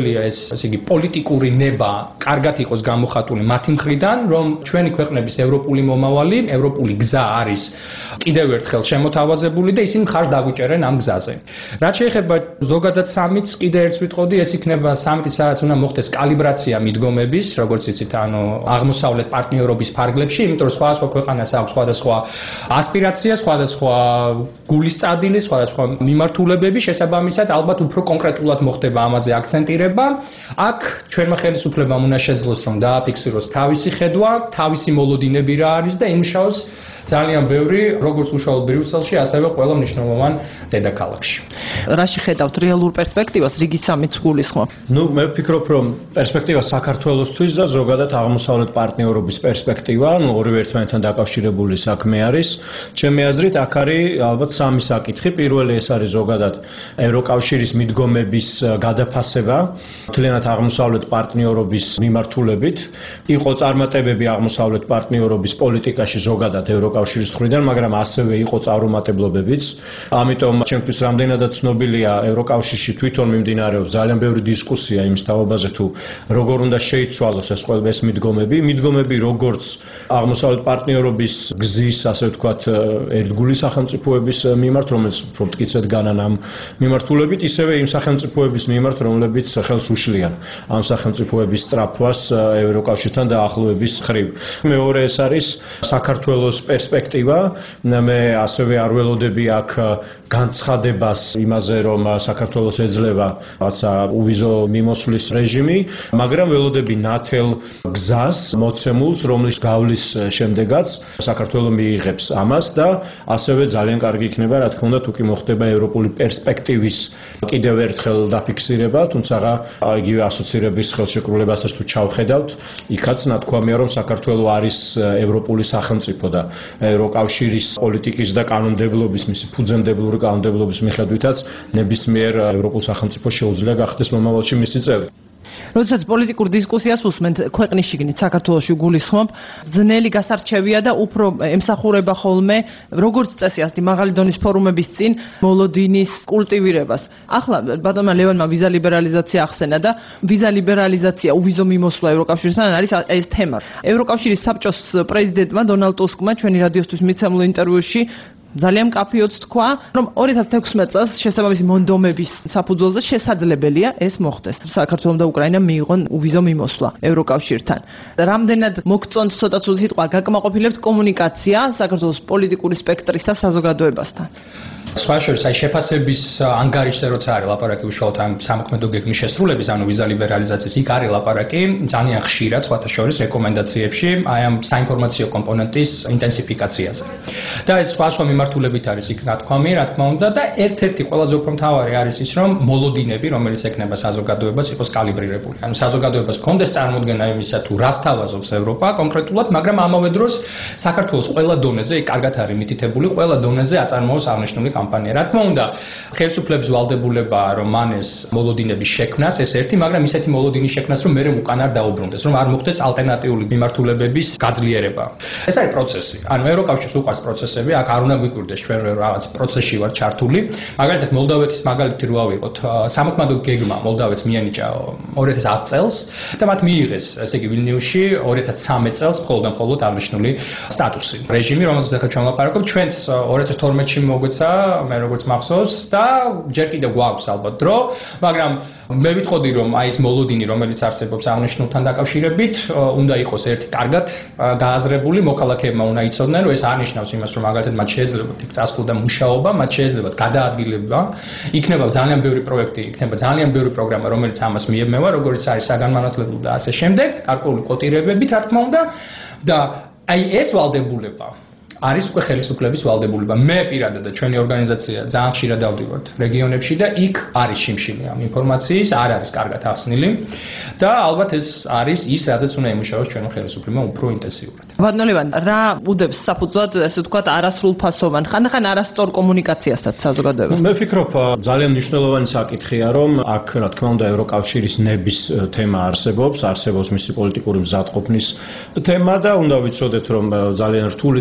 შეუძლებელია ეს, ესე იგი, პოლიტიკური ნება კარგად იყოს გამოხატული მათი მხრიდან, რომ ჩვენი ქვეყნების ევროპული მომავალი, ევროპული გზა არის კიდევ ერთხელ შემოთავაზებული და ისინი მხარს დაგვიჭერენ ამ გზაზე. რაც შეეხება ზოგადად სამიტს, კიდე ერთს ვიტყოდი, ეს იქნება სამიტი, სადაც უნდა მოხდეს კალიბრაცია მიდგომების, როგორც იცით, აღმოსავლეთ პარტნიორობის ფარგლებში, იმიტომ რომ სხვადასხვა ქვეყანას აქვს სხვადასხვა ასპირაცია, სხვადასხვა გულის წადილი, სხვადასხვა მიმართულებები, შესაბამისად, ალბათ უფრო კონკრეტულად მოხდება ამაზე აქცენტირება. აქ ჩვენმა ხელისუფლებამ უნდა შეძლოს, რომ დააფიქსიროს თავისი ხედვა, თავისი მოლოდინები რა არის და იმუშაოს ძალიან ბევრი, როგორც უშუალოდ ბრიუსელში, ასევე ყველა მნიშვნელოვან დედაქალაქში. რაში ხედავთ რეალურ პერსპექტივას რიგის სამიტს გულისხმობ? მე ვფიქრობ, რომ პერსპექტივა საქართველოსთვის და ზოგადად აღმოსავლეთ პარტნიორობის პერსპექტივა, ორივე ერთმანეთთან დაკავშირებული საქმე არის. ჩემი აზრით, აქ არის ალბათ სამი საკითხი. პირველი ეს არის ზოგადად ევროკავშირის მიდგომების გადაფასება, მთლიანად აღმოსავლეთ პარტნიორობის მიმართულებით. იყო წარმატებები აღმოსავლეთ პარტნიორობის პოლიტიკაში ზოგადად ევროკავშირის მხრიდან, მაგრამ ასევე იყო წარუმატებლობებიც. ამიტომ ჩემთვის რამდენადაც ცნობილია, ევროკავშირში თვითონ მიმდინარეობს ძალიან ბევრი დისკუსია იმის თაობაზე, თუ როგორ უნდა შეიცვალოს ეს მიდგომები. მიდგომები როგორც აღმოსავლეთ პარტნიორობის გზის, ასე ვთქვათ, ერთგული სახელმწიფოების მიმართ, რომელიც უფრო მტკიცედ განან ამ მიმართულებით, ისევე იმ სახელმწიფოების მიმართ, რომლებიც ხელს უშლიან ამ სახელმწიფოების სწრაფვას ევროკავშირთან დაახლოების ხრივ. მეორე ეს არის საქართველოს პერსპექტივა. მე ასევე არ ველოდები აქ განცხადებას იმაზე, რომ საქართველოს ეძლევა რაღაცა უვიზო მიმოსვლის რეჟიმი, მაგრამ ველოდები ნათელ გზას მოცემულს, რომლის გავლის შემდეგაც საქართველო მიიღებს ამას და ასევე ძალიან კარგი იქნება, რა თქმა უნდა, თუ კი მოხდება ევროპული პერსპექტივის კიდევ ერთხელ დაფიქსირება, თუმცა იგივე ასოცირების ხელშეკრულებასაც თუ ჩავხედავთ, იქაც ნათქვამია, რომ საქართველო არის ევროპული სახელმწიფო და ევროკავშირის პოლიტიკის და კანონმდებლობის, მისი ფუძემდებლური კანონმდებლობის მიხედვითაც ნებისმიერ ევროპულ სახელმწიფოს შეუძლია გახდეს მომავალში მისი წევრი. როდესაც პოლიტიკურ დისკუსიას უსმენთ ქვეყნის შიგნით საქართველოში გულისხმობ, ძნელი გასარჩევია და უფრო ემსახურება ხოლმე როგორც წესი ასეთი მაღალი დონის ფორუმების წინ მოლოდინის კულტივირებას. ახლა ბატონმა ლევანმა ვიზა ლიბერალიზაცია ახსენა და ვიზა ლიბერალიზაცია, უვიზო მიმოსვლა ევროკავშირთან არის ეს თემა. ევროკავშირის საბჭოს პრეზიდენტმა დონალდ ტუსკმა ჩვენი რადიოსთვის მიცემულ ინტერვიუში ძალიან მკაფიოდ თქვა, რომ 2016 წელს შესაბამისი მონდომების საფუძველზე შესაძლებელია ეს მოხდეს. საქართველოს და უკრაინამ მიიღონ უვიზო მიმოსვლა ევროკავშირთან. რამდენად მოგწონთ ცოტა ცუდი სიტყვა, გაკმაყოფილებთ კომუნიკაცია საქართველოს პოლიტიკური სპექტრის და საზოგადოებასთან? სხვა შორის აი შეფასების ანგარიშზე როცა არის ლაპარაკი უშუალოდ ამ სამოქმედო გეგმის შესრულების, ანუ ვიზა ლიბერალიზაციის, იქ არის ლაპარაკი ძალიან ხშირად სხვათა შორის რეკომენდაციებში აი ამ საინფორმაციო კომპონენტის ინტენსიფიკაციაზე. და ეს სხვა მიმართულებით არის იქ ნათქვამი, რა თქმა უნდა, და ერთ-ერთი ყველაზე უფრო მთავარი არის ის, რომ მოლოდინები, რომელიც ექნება საზოგადოებას, იყოს კალიბრირებული. ანუ საზოგადოებას კონდეს წარმოდგენა იმისა, თუ რას თავაზობს ევროპა კონკრეტულად, მაგრამ ამავე დროს საქართველოს ყველა დონეზე, იქ კარგად არის მითითებული, ყველა დონეზე აწარმოოს აღნიშნული კამპანია. რა თქმა უნდა, ხელისუფლების ვალდებულებაა, რომ მან ეს მოლოდინების შექმნას, ეს ერთი, მაგრამ ისეთი მოლოდინის შექმნას, რომ მერე უკან არ დაუბრუნდეს, რომ არ მოხდეს ალტერნატიული მიმართულებების გაძლიერება. ეს არის პროცესი. ანუ ევროკავშირს უყვარს პროცესები, აქ არ უნდა გვიკვირდეს ჩვენ რაღაც პროცესში ვარ ჩართული. მაგალითად, მოლდავეთის მაგალითი რო ავიღოთ, სამოქმედო გეგმა მოლდავეთს მიენიჭა 2010 წელს და მათ მიიღეს, ესე იგი ვილნიუსში 2013 წელს მხოლოდ აღნიშნული სტატუსი. რეჟიმი, რომელზეც ახლა ჩვენ ვლაპარაკობთ, ჩვენც 2012-ში მოგვეცა, მე როგორც მახსოვს და ჯერ კიდევ გვაქვს ალბათ დრო, მაგრამ მე ვიტყოდი, რომ აი ეს მოლოდინი, რომელიც არსებობს აღნიშნულთან დაკავშირებით, უნდა იყოს ერთი კარგად გააზრებული, მოქალაქეებმა უნდა იცოდნენ, რომ ეს არ ნიშნავს იმას, რომ მაგალითად მათ შეიძლება იქ წასვლოდა მუშაობა, მათ შეიძლება გადაადგილება, იქნება ძალიან ბევრი პროექტი, იქნება ძალიან ბევრი პროგრამა, რომელიც ამას მიებმევა, როგორც არის საგანმანათლებლო და ასე შემდეგ, გარკვეული კოტირებებით, რა თქმა უნდა, და აი ეს ვალდებულება არის უკვე ხელისუფლების ვალდებულება. მე პირადად და ჩვენი ორგანიზაცია ძალიან ხშირად დავდივართ რეგიონებში და იქ არის შიმშილი ამ ინფორმაციის, არ არის კარგად ახსნილი და ალბათ ეს არის ის, რაზეც უნდა იმუშაოს ჩვენი ხელისუფლება უფრო ინტენსიურად. ბატონ ლევან, რა უდევს საფუძვლად, ესე ვთქვათ, არასრულფასოვან, ხანდახან არასწორ კომუნიკაციასაც საზოგადოებას? მე ვფიქრობ, ძალიან მნიშვნელოვანი საკითხია, რომ აქ, რა თქმა უნდა, ევროკავშირის ნების თემა არსებობს მისი პოლიტიკური მზადყოფნის თემა და უნდა ვიცოდეთ, რომ ძალიან რთული წარმონაქმნია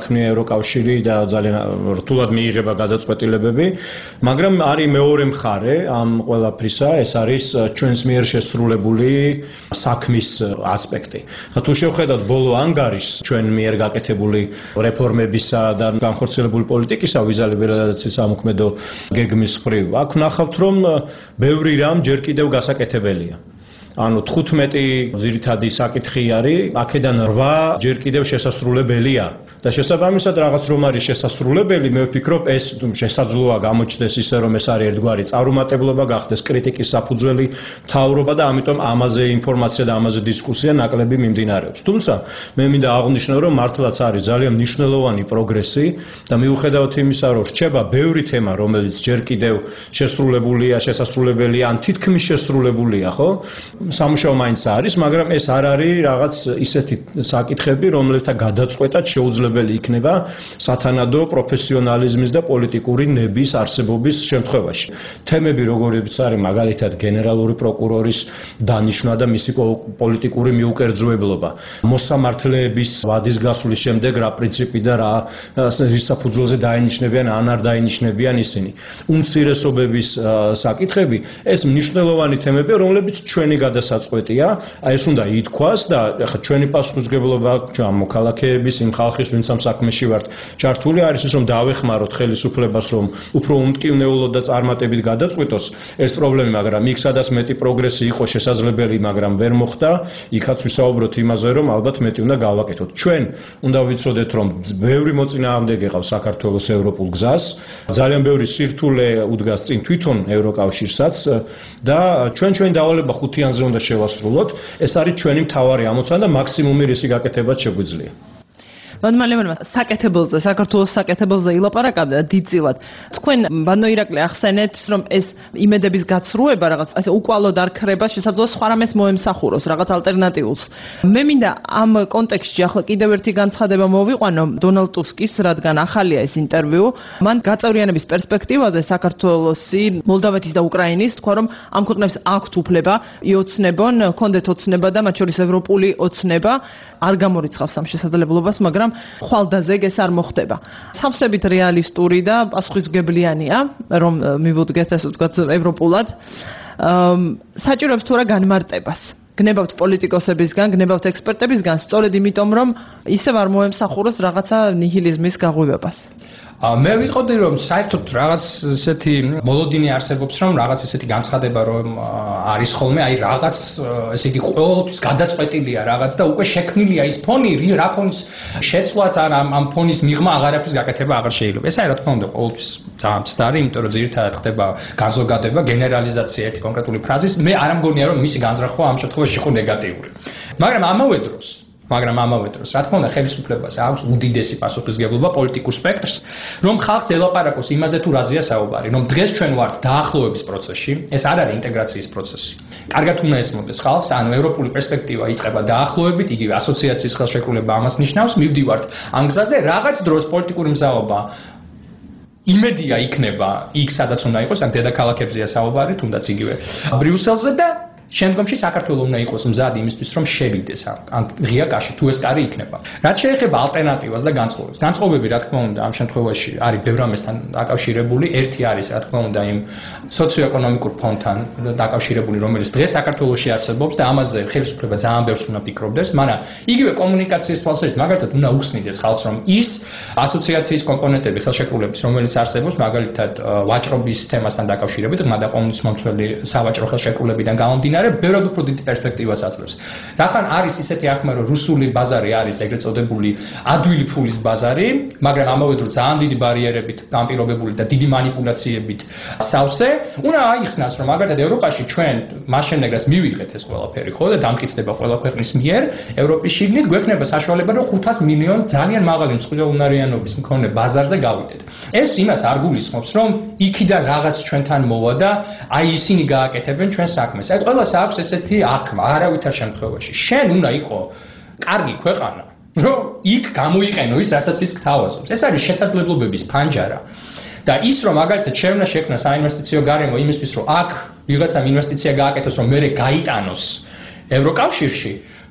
გააქმნია ევროკავშირი და ძალიან რთულად მიიღება გადაწყვეტილებები, მაგრამ არის მეორე მხარე ამ ყველაფრისა, ეს არის ჩვენს მიერ შესრულებული საქმის ასპექტი. თუ შევხედავთ ბოლო ანგარიშს ჩვენ მიერ გაკეთებული რეფორმებისა და განხორციელებული პოლიტიკისა ვიზა ლიბერალიზაციის სამოქმედო გეგმის მხრივ, აქ ვნახავთ, რომ ბევრი რამ ჯერ კიდევ გასაკეთებელია. ანუ 15 ძირითადი საკითხი არის, აქედან 8 ჯერ კიდევ შესასრულებელია. და შესაბამისად რაღაც რომ არის შესასრულებელი, მე ვფიქრობ ეს შესაძლოა გამოჩნდეს ისე რომ ეს არის ერთგვარი წარუმატებლობა, გახდეს კრიტიკის საფუძველი მთავრობა და ამიტომ ამაზე ინფორმაცია და ამაზე დისკუსია ნაკლები მიმდინარეობს. თუმცა მე მინდა აღვნიშნო რომ მართლაც არის ძალიან მნიშვნელოვანი პროგრესი და მიუხედავად იმისა რომ რჩება ბევრი თემა რომელიც ჯერ კიდევ შესრულებულია, შესასრულებელია ან თითქმის შესრულებულია, ხო? სამუშაო მაინც არის, მაგრამ ეს არ არის რაღაც ისეთი საკითხები, რომლებთა გადაწყვეტად შეუძლებელი იქნება სათანადო პროფესიონალიზმის და პოლიტიკური ნების არსებობის შემთხვევაში. თემები როგორიც არის მაგალითად გენერალური პროკურორის დანიშვნა და მისი პოლიტიკური მიუკერძოებლობა, მოსამართლეების ვადის გასვლის შემდეგ რა პრინციპი და რა საფუძველზე დაინიშნებიან ან არ დაინიშნებიან ისინი. უმცირესობების საკითხები, ეს მნიშვნელოვანი თემებია, რომლებიც ჩვენი გადასაწყვეტია, ეს უნდა ითქვას და ახლა ჩვენი პასუხისმგებლობა ამ მოქალაქეების იმ ხალხის ვინც ამ საქმეში ვართ ჩართული არის ის რომ დავეხმაროთ ხელისუფლებას რომ უფრო უმტკივნეულოდ და წარმატებით გადაწყვეტოს ეს პრობლემა, მაგრამ იქ სადაც მეტი პროგრესი იყო შესაძლებელი, მაგრამ ვერ მოხდა, იქაც ვისაუბროთ იმაზე რომ ალბათ მეტი უნდა გავაკეთოთ. ჩვენ უნდა ვიცოდეთ რომ ბევრი მოწინააღმდეგე ყავს საქართველოს ევროპულ გზას, ძალიან ბევრი სირთულე უდგას წინ თვითონ ევროკავშირსაც და ჩვენი დავალება ხუთიანზე უნდა შევასრულოთ. ეს არის ჩვენი მთავარი ამოცანა და მაქსიმუმი რისი გაკეთებაც შეგვიძლია. მადლობა საკეთებელზე, საქართველოს საკეთებელზე ილაპარაკებდა დიდწილად. თქვენ ბანო ირაკლი ახსენეთ, რომ ეს იმედების გაცრუება რაღაც ასე უკვალოდ არ ქრება, შესაძლოა სხვა რამეს მოემსახუროს, რაღაც ალტერნატიულს. მე მინდა ამ კონტექსტში ახლა კიდევ ერთი განცხადება მოვიყვანო დონალდ ტუსკის, რადგან ახალია ეს ინტერვიუ. მან გაწევრიანების პერსპექტივაზე საქართველოსი, მოლდავეთის და უკრაინის თქვა, რომ ამ ქვეყნებს აქვთ უფლება იოცნებონ, ჰქონდეთ ოცნება და მათ შორის ევროპული ოცნება, არ გამორიცხავს ამ შესაძლებლობას, მაგრამ ხვალდაზე ეს არ მოხდება. სავსებით რეალისტური და პასუხისმგებლიანია, რომ მივუდგეთ ასე ვთქვათ ევროპულად. საჭიროებს თუ არა განმარტებას. გნებავთ პოლიტიკოსებისგან, გნებავთ ექსპერტებისგან, სწორედ იმიტომ, რომ ისევ არ მოემსახუროს რაღაცა ნიჰილიზმის გაღვივებას. მე ვიტყოდი რომ საერთოდ რაღაც ესეთი მოლოდინი არსებობს რომ რაღაც ესეთი განცხადება რომ არის ხოლმე აი რაღაც ესე იგი ყოველთვის გადაწყვეტილია რაღაც და უკვე შექმნილია ის ფონი რა ფონის შეცვლაც ან ამ ფონის მიღმა აღარაფრის გაკეთება აღარ შეიძლება. ეს აი რა თქმა უნდა ყოველთვის ძალიან მცდარი, იმიტომ რომ ძირითადად ხდება განზოგადება, გენერალიზაცია ერთი კონკრეტული ფრაზის. მე არ მგონია რომ მისი განზრახვა ამ შემთხვევაში იყო ნეგატიური. მაგრამ ამავე დროს რა თქმა უნდა ხელისუფლებას აქვს უდიდესი პასუხისმგებლობა პოლიტიკურ სპექტრს რომ ხალხს ელაპარაკოს იმაზე თუ რაზეა საუბარი რომ დღეს ჩვენ ვართ დაახლოების პროცესში ეს არ არის ინტეგრაციის პროცესი კარგად უნდა ესმოდეს ხალხს ანუ ევროპული პერსპექტივა იწყება დაახლოებით იგივე ასოციაციის ხელშეკრულება ამას ნიშნავს მივდივართ ამ გზაზე რაღაც დროს პოლიტიკური მზაობა იმედია იქნება იქ სადაც უნდა იყოს ან დედაქალაქებზეა საუბარი თუნდაც იგივე ბრიუსელზე და შემდგომში საქართველოს უნდა იყოს მზად იმისთვის რომ შევიდეს ან ღია კაში თუ ეს კარი იქნება. რაც შეეხება ალტერნატივას და განწყობებს. განწყობები რა თქმა უნდა ამ შემთხვევაში არის ბევრ რამესთან დაკავშირებული. ერთი არის რა თქმა უნდა იმ სოციო-ეკონომიკურ ფონდთან დაკავშირებული, რომელიც დღეს საქართველოში არსებობს და ამაზე ხელისუფლება ძალიან ბევრს უნდა ფიქრობდეს, მაგრამ იგივე კომუნიკაციის თვალსაზრისით მაგალითად უნდა უხსნიდეს ხალხს რომ ის ასოციაციის კომპონენტები ხელშეკრულების რომელიც არსებობს მაგალითად ვაჭრობის თემასთან დაკავშირებით, ღრმა და კომუნიზმომცველი სავაჭრო ხელშეკრულებიდან გამომდინარე ბევრად უფრო დიდი პერსპექტივას აძლევს. რახან არის ისეთი აღქმა, რომ რუსული ბაზარი არის ეგრეთ წოდებული ადვილი ფულის ბაზარი, მაგრამ ამავე დროს ძალიან დიდი ბარიერებით განპირობებული და დიდი манипуляციებით სავსე, უნდა აიხსნას, რომ მაგალითად ევროპაში ჩვენ მას შემდეგ რაც მივიღეთ ეს ყველაფერი, ხო და დამტკიცდება ყველა ქვეყნის მიერ, ევროპის შიგნით გვექნება საშუალება, რომ 500 მილიონი ძალიან მაღალი მსხვერპლუნარიანობის მქონე ბაზარზე გავიდეთ. ეს იმას არ გულისხმობს, რომ იქიდან რაღაც ჩვენთან მოვა და აი ისინი გააკეთებენ ჩვენ საქმეს. აი ყველას აქვს ესეთი აღქმა, არავითარ შემთხვევაში. შენ უნდა იყო კარგი ქვეყანა, რომ იქ გამოიყენო ის, რასაც ის გთავაზობს. ეს არის შესაძლებლობების ფანჯარა. და ის რომ მაგალითად შეგვნა შექმნა საინვესტიციო გარემო იმისთვის, რომ აქ ვიღაცამ ინვესტიცია გააკეთოს, რომ მერე გაიტანოს ევროკავშირში,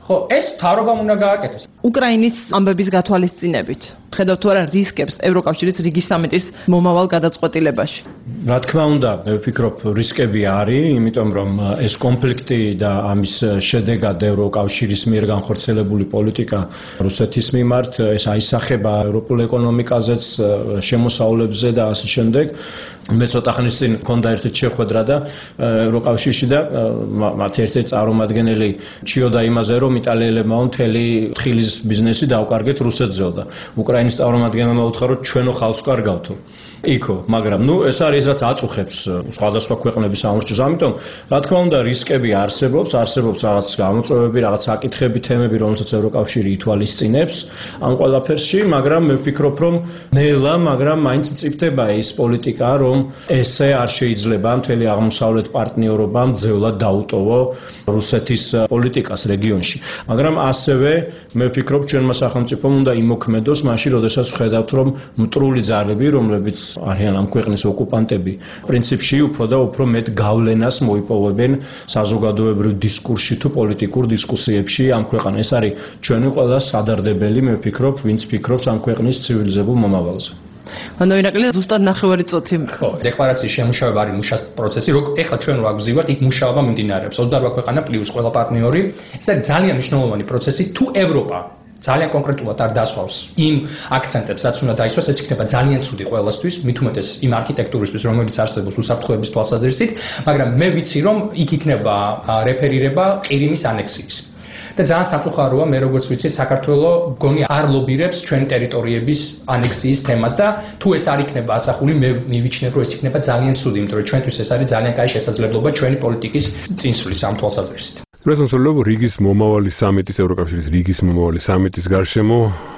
ხო, ეს თავრობამ უნდა გააკეთოს. უკრაინის ამბების გათვალისწინებით ხედავთ თუ არა რისკებს ევროკავშირის რიგის სამიტის მომავალ გადაწყვეტილებაში? რა თქმა უნდა, მე ვფიქრობ, რისკები არის, იმიტომ რომ ეს კონფლიქტი და ამის შედეგად ევროკავშირის მიერ განხორციელებული პოლიტიკა რუსეთის მიმართ, ეს აისახება ევროპულ ეკონომიკაზეც, შემოსავლებზე და ასე შემდეგ. მე ცოტა ხნის წინ მქონდა ერთ-ერთი შეხვედრა და ევროკავშირში და მათი ერთ-ერთი წარმომადგენელი ჩიოდა იმაზე, რომ იტალიელებმა მთელი თხილის ბიზნესი დაუკარგეთ რუსეთზეო და უკრაინის წარმომადგენელმა უთხრა, რომ ჩვენო ხალხს კარგავთო. იქო, მაგრამ ეს არის რაც აწუხებს სხვადასხვა ქვეყნების სამართლებს. ამიტომ, რა თქმა უნდა, რისკები არსებობს რაღაც გამოწვევები, რაღაც საკითხები, თემები, რომელსაც ევროკავშირი ითვალისწინებს ამ ყველაფერში, მაგრამ მე ვფიქრობ, რომ ნელა, მაგრამ მაინც მწიფდება ის პოლიტიკა, რომ ესე არ შეიძლება მთელი აღმოსავლეთ პარტნიორობამ ძევლად დაუტოვო რუსეთის პოლიტიკას რეგიონში. მაგრამ ასევე მე ვფიქრობ, ჩვენმა სახელმწიფომ უნდა იმოქმედოს მაშინ, როდესაც ხედავთ, რომ მტრული ძალები, რომლებიც არიან ამ ქვეყნის ოკუპანტები, პრინციპში უფრო და უფრო მეტ გავლენას მოიპოვებენ საზოგადოებრივ დისკურსში თუ პოლიტიკურ დისკუსიებში ამ ქვეყანას. ეს არის ჩვენი ყველა სადარდებელი, მე ვფიქრობ, ვინც ფიქრობს ამ ქვეყნის ცივილიზებულ მომავალზე. ანუ ირაკლი ზუსტად ნახევარი წუთი. ხო, დეკლარაციის შემუშავება არის მუშას პროცესი, ეხლა ჩვენ რა გვზივართ, იქ მუშაობა მიმდინარეობს. 28 ქვეყანა პლუს ყველა პარტნიორი. ეს არის ძალიან მნიშვნელოვანი პროცესი, თუ ევროპა ძალიან კონკრეტულად არ დასვავს იმ აქცენტებს, რაც უნდა დაისვას, ეს იქნება ძალიან ცუდი ყველასთვის, მით უმეტეს იმ არქიტექტურისთვის, რომელიც არსებობს უსაფრთხოების თვალსაზრისით, მაგრამ მე ვიცი, რომ იქ იქნება რეფერირება ყირიმის ანექსიის. და ძალიან სამწუხაროა, მე როგორც ვიცი, საქართველო მგონი არ ლობირებს ჩვენი ტერიტორიების ანექსიის თემას და თუ ეს არ იქნება ასახული, მე მივიჩნევ, რომ ეს იქნება ძალიან ცუდი, იმიტომ რომ ჩვენთვის ეს არის ძალიან კაი შესაძლებლობა ჩვენი პოლიტიკის წინსვლის ამ თვალსაზრისით. პრეზიდენტ რიგის მომავალი სამიტის ევროკავშირის რიგის მომავალი სამიტის გარშემო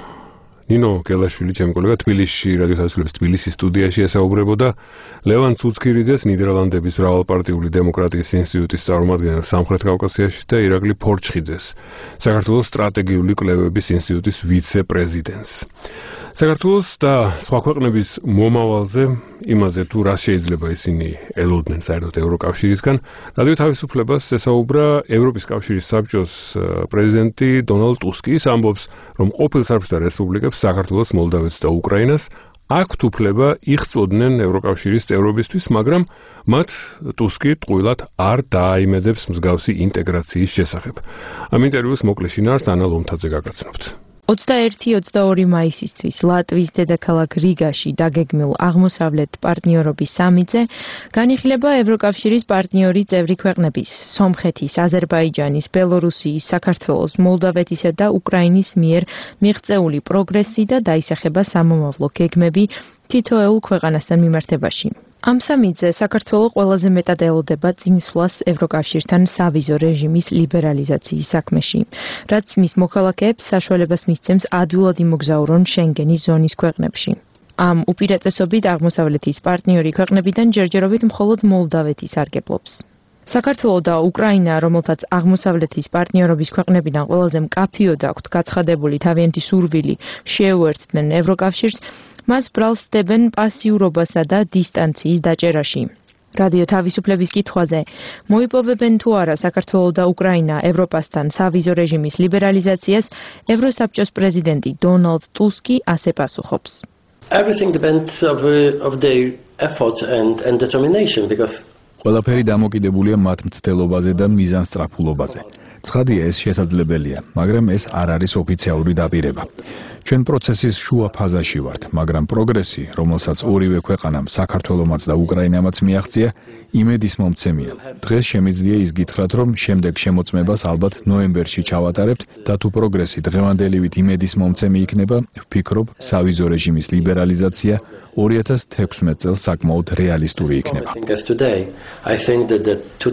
ნინო გელაშვილი, ჩემი კოლეგა თბილისში, რადიო თავისუფლების თბილისის სტუდიაში ესაუბრებოდა ლევან ცუცქირიძეს, ნიდერლანდების მრავალპარტიული დემოკრატიის ინსტიტუტის წარმომადგენელს სამხრეთ კავკასიაში და ირაკლი ფორჩხიძეს, საქართველოს სტრატეგიული კვლევების ინსტიტუტის ვიცე-პრეზიდენტს. საქართველოს და სხვა ქვეყნების მომავალზე, იმაზე თუ რა შეიძლება ისინი ელოდნენ საერთოდ ევროკავშირისგან, რადიო თავისუფლებას ესაუბრა ევროპის კავშირის საბჭოს პრეზიდენტი დონალდ ტუსკი. ის ამბობს, რომ ყოფილ საბჭოთა რესპუბლიკებს საქართველოს, მოლდავეთს და უკრაინას აქვთ უფლება იხწოდნენ ევროკავშირის წევრობისთვის, მაგრამ მათ ტუსკი ტყუილად არ დააიმედებს მსგავსი ინტეგრაციის შესახებ. ამ ინტერვიუს მოკლე შინაარსს ანა ლომთაძე გაგაცნობთ. 21-22 მაისისთვის ლატვიის დედაქალაქ რიგაში დაგეგმილ აღმოსავლეთ პარტნიორობის სამიტზე განიხილება ევროკავშირის პარტნიორი წევრი ქვეყნების სომხეთის, აზერბაიჯანის, ბელორუსიის, საქართველოს, მოლდავეთისა და უკრაინის მიერ მიღწეული პროგრესი და დაისახება სამომავლო გეგმები თითოეულ ქვეყანასთან მიმართებაში. ამ სამიტზე საქართველო ყველაზე მეტად ელოდება წინსვლას ევროკავშირთან სავიზო რეჟიმის ლიბერალიზაციის საქმეში, რაც მის მოქალაქეებს საშუალებას მისცემს ადვილად იმოგზაურონ შენგენის ზონის ქვეყნებში. ამ უპირატესობით აღმოსავლეთის პარტნიორი ქვეყნებიდან ჯერჯერობით მხოლოდ მოლდავეთი სარგებლობს. საქართველო და უკრაინა, რომელთაც აღმოსავლეთის პარტნიორობის ქვეყნებიდან ყველაზე მკაფიოდ აქვთ გაცხადებული თავიანთი სურვილი შეუერთდნენ ევროკავშირს, მას ბრალს დებენ პასიურობასა და დისტანციის დაჭერაში. რადიო თავისუფლების კითხვაზე, მოიპოვებენ თუ არა საქართველო და უკრაინა ევროპასთან სავიზო რეჟიმის ლიბერალიზაციას, ევროსაბჭოს პრეზიდენტი დონალდ ტუსკი ასე პასუხობს. Everything depends of their efforts and determination because ყველაფერი დამოკიდებულია მათ მცდელობაზე და მიზანსწრაფულობაზე. ცხადია, ეს შესაძლებელია, მაგრამ ეს არ არის ოფიციალური დაპირება. ჩვენ პროცესის შუა ფაზაში ვართ, მაგრამ პროგრესი, რომელსაც ორივე ქვეყანამ, საქართველომაც და უკრაინამაც მიაღწია, იმედის მომცემია. დღეს შემიძლია ის გითხრათ, რომ შემდეგ შემოწმებას ალბათ ნოემბერში ჩავატარებთ და თუ პროგრესი დღევანდელივით იმედის მომცემი იქნება, ვფიქრობ, სავიზო რეჟიმის ლიბერალიზაცია 2016 წელს საკმაოდ რეალისტური იქნება. I think that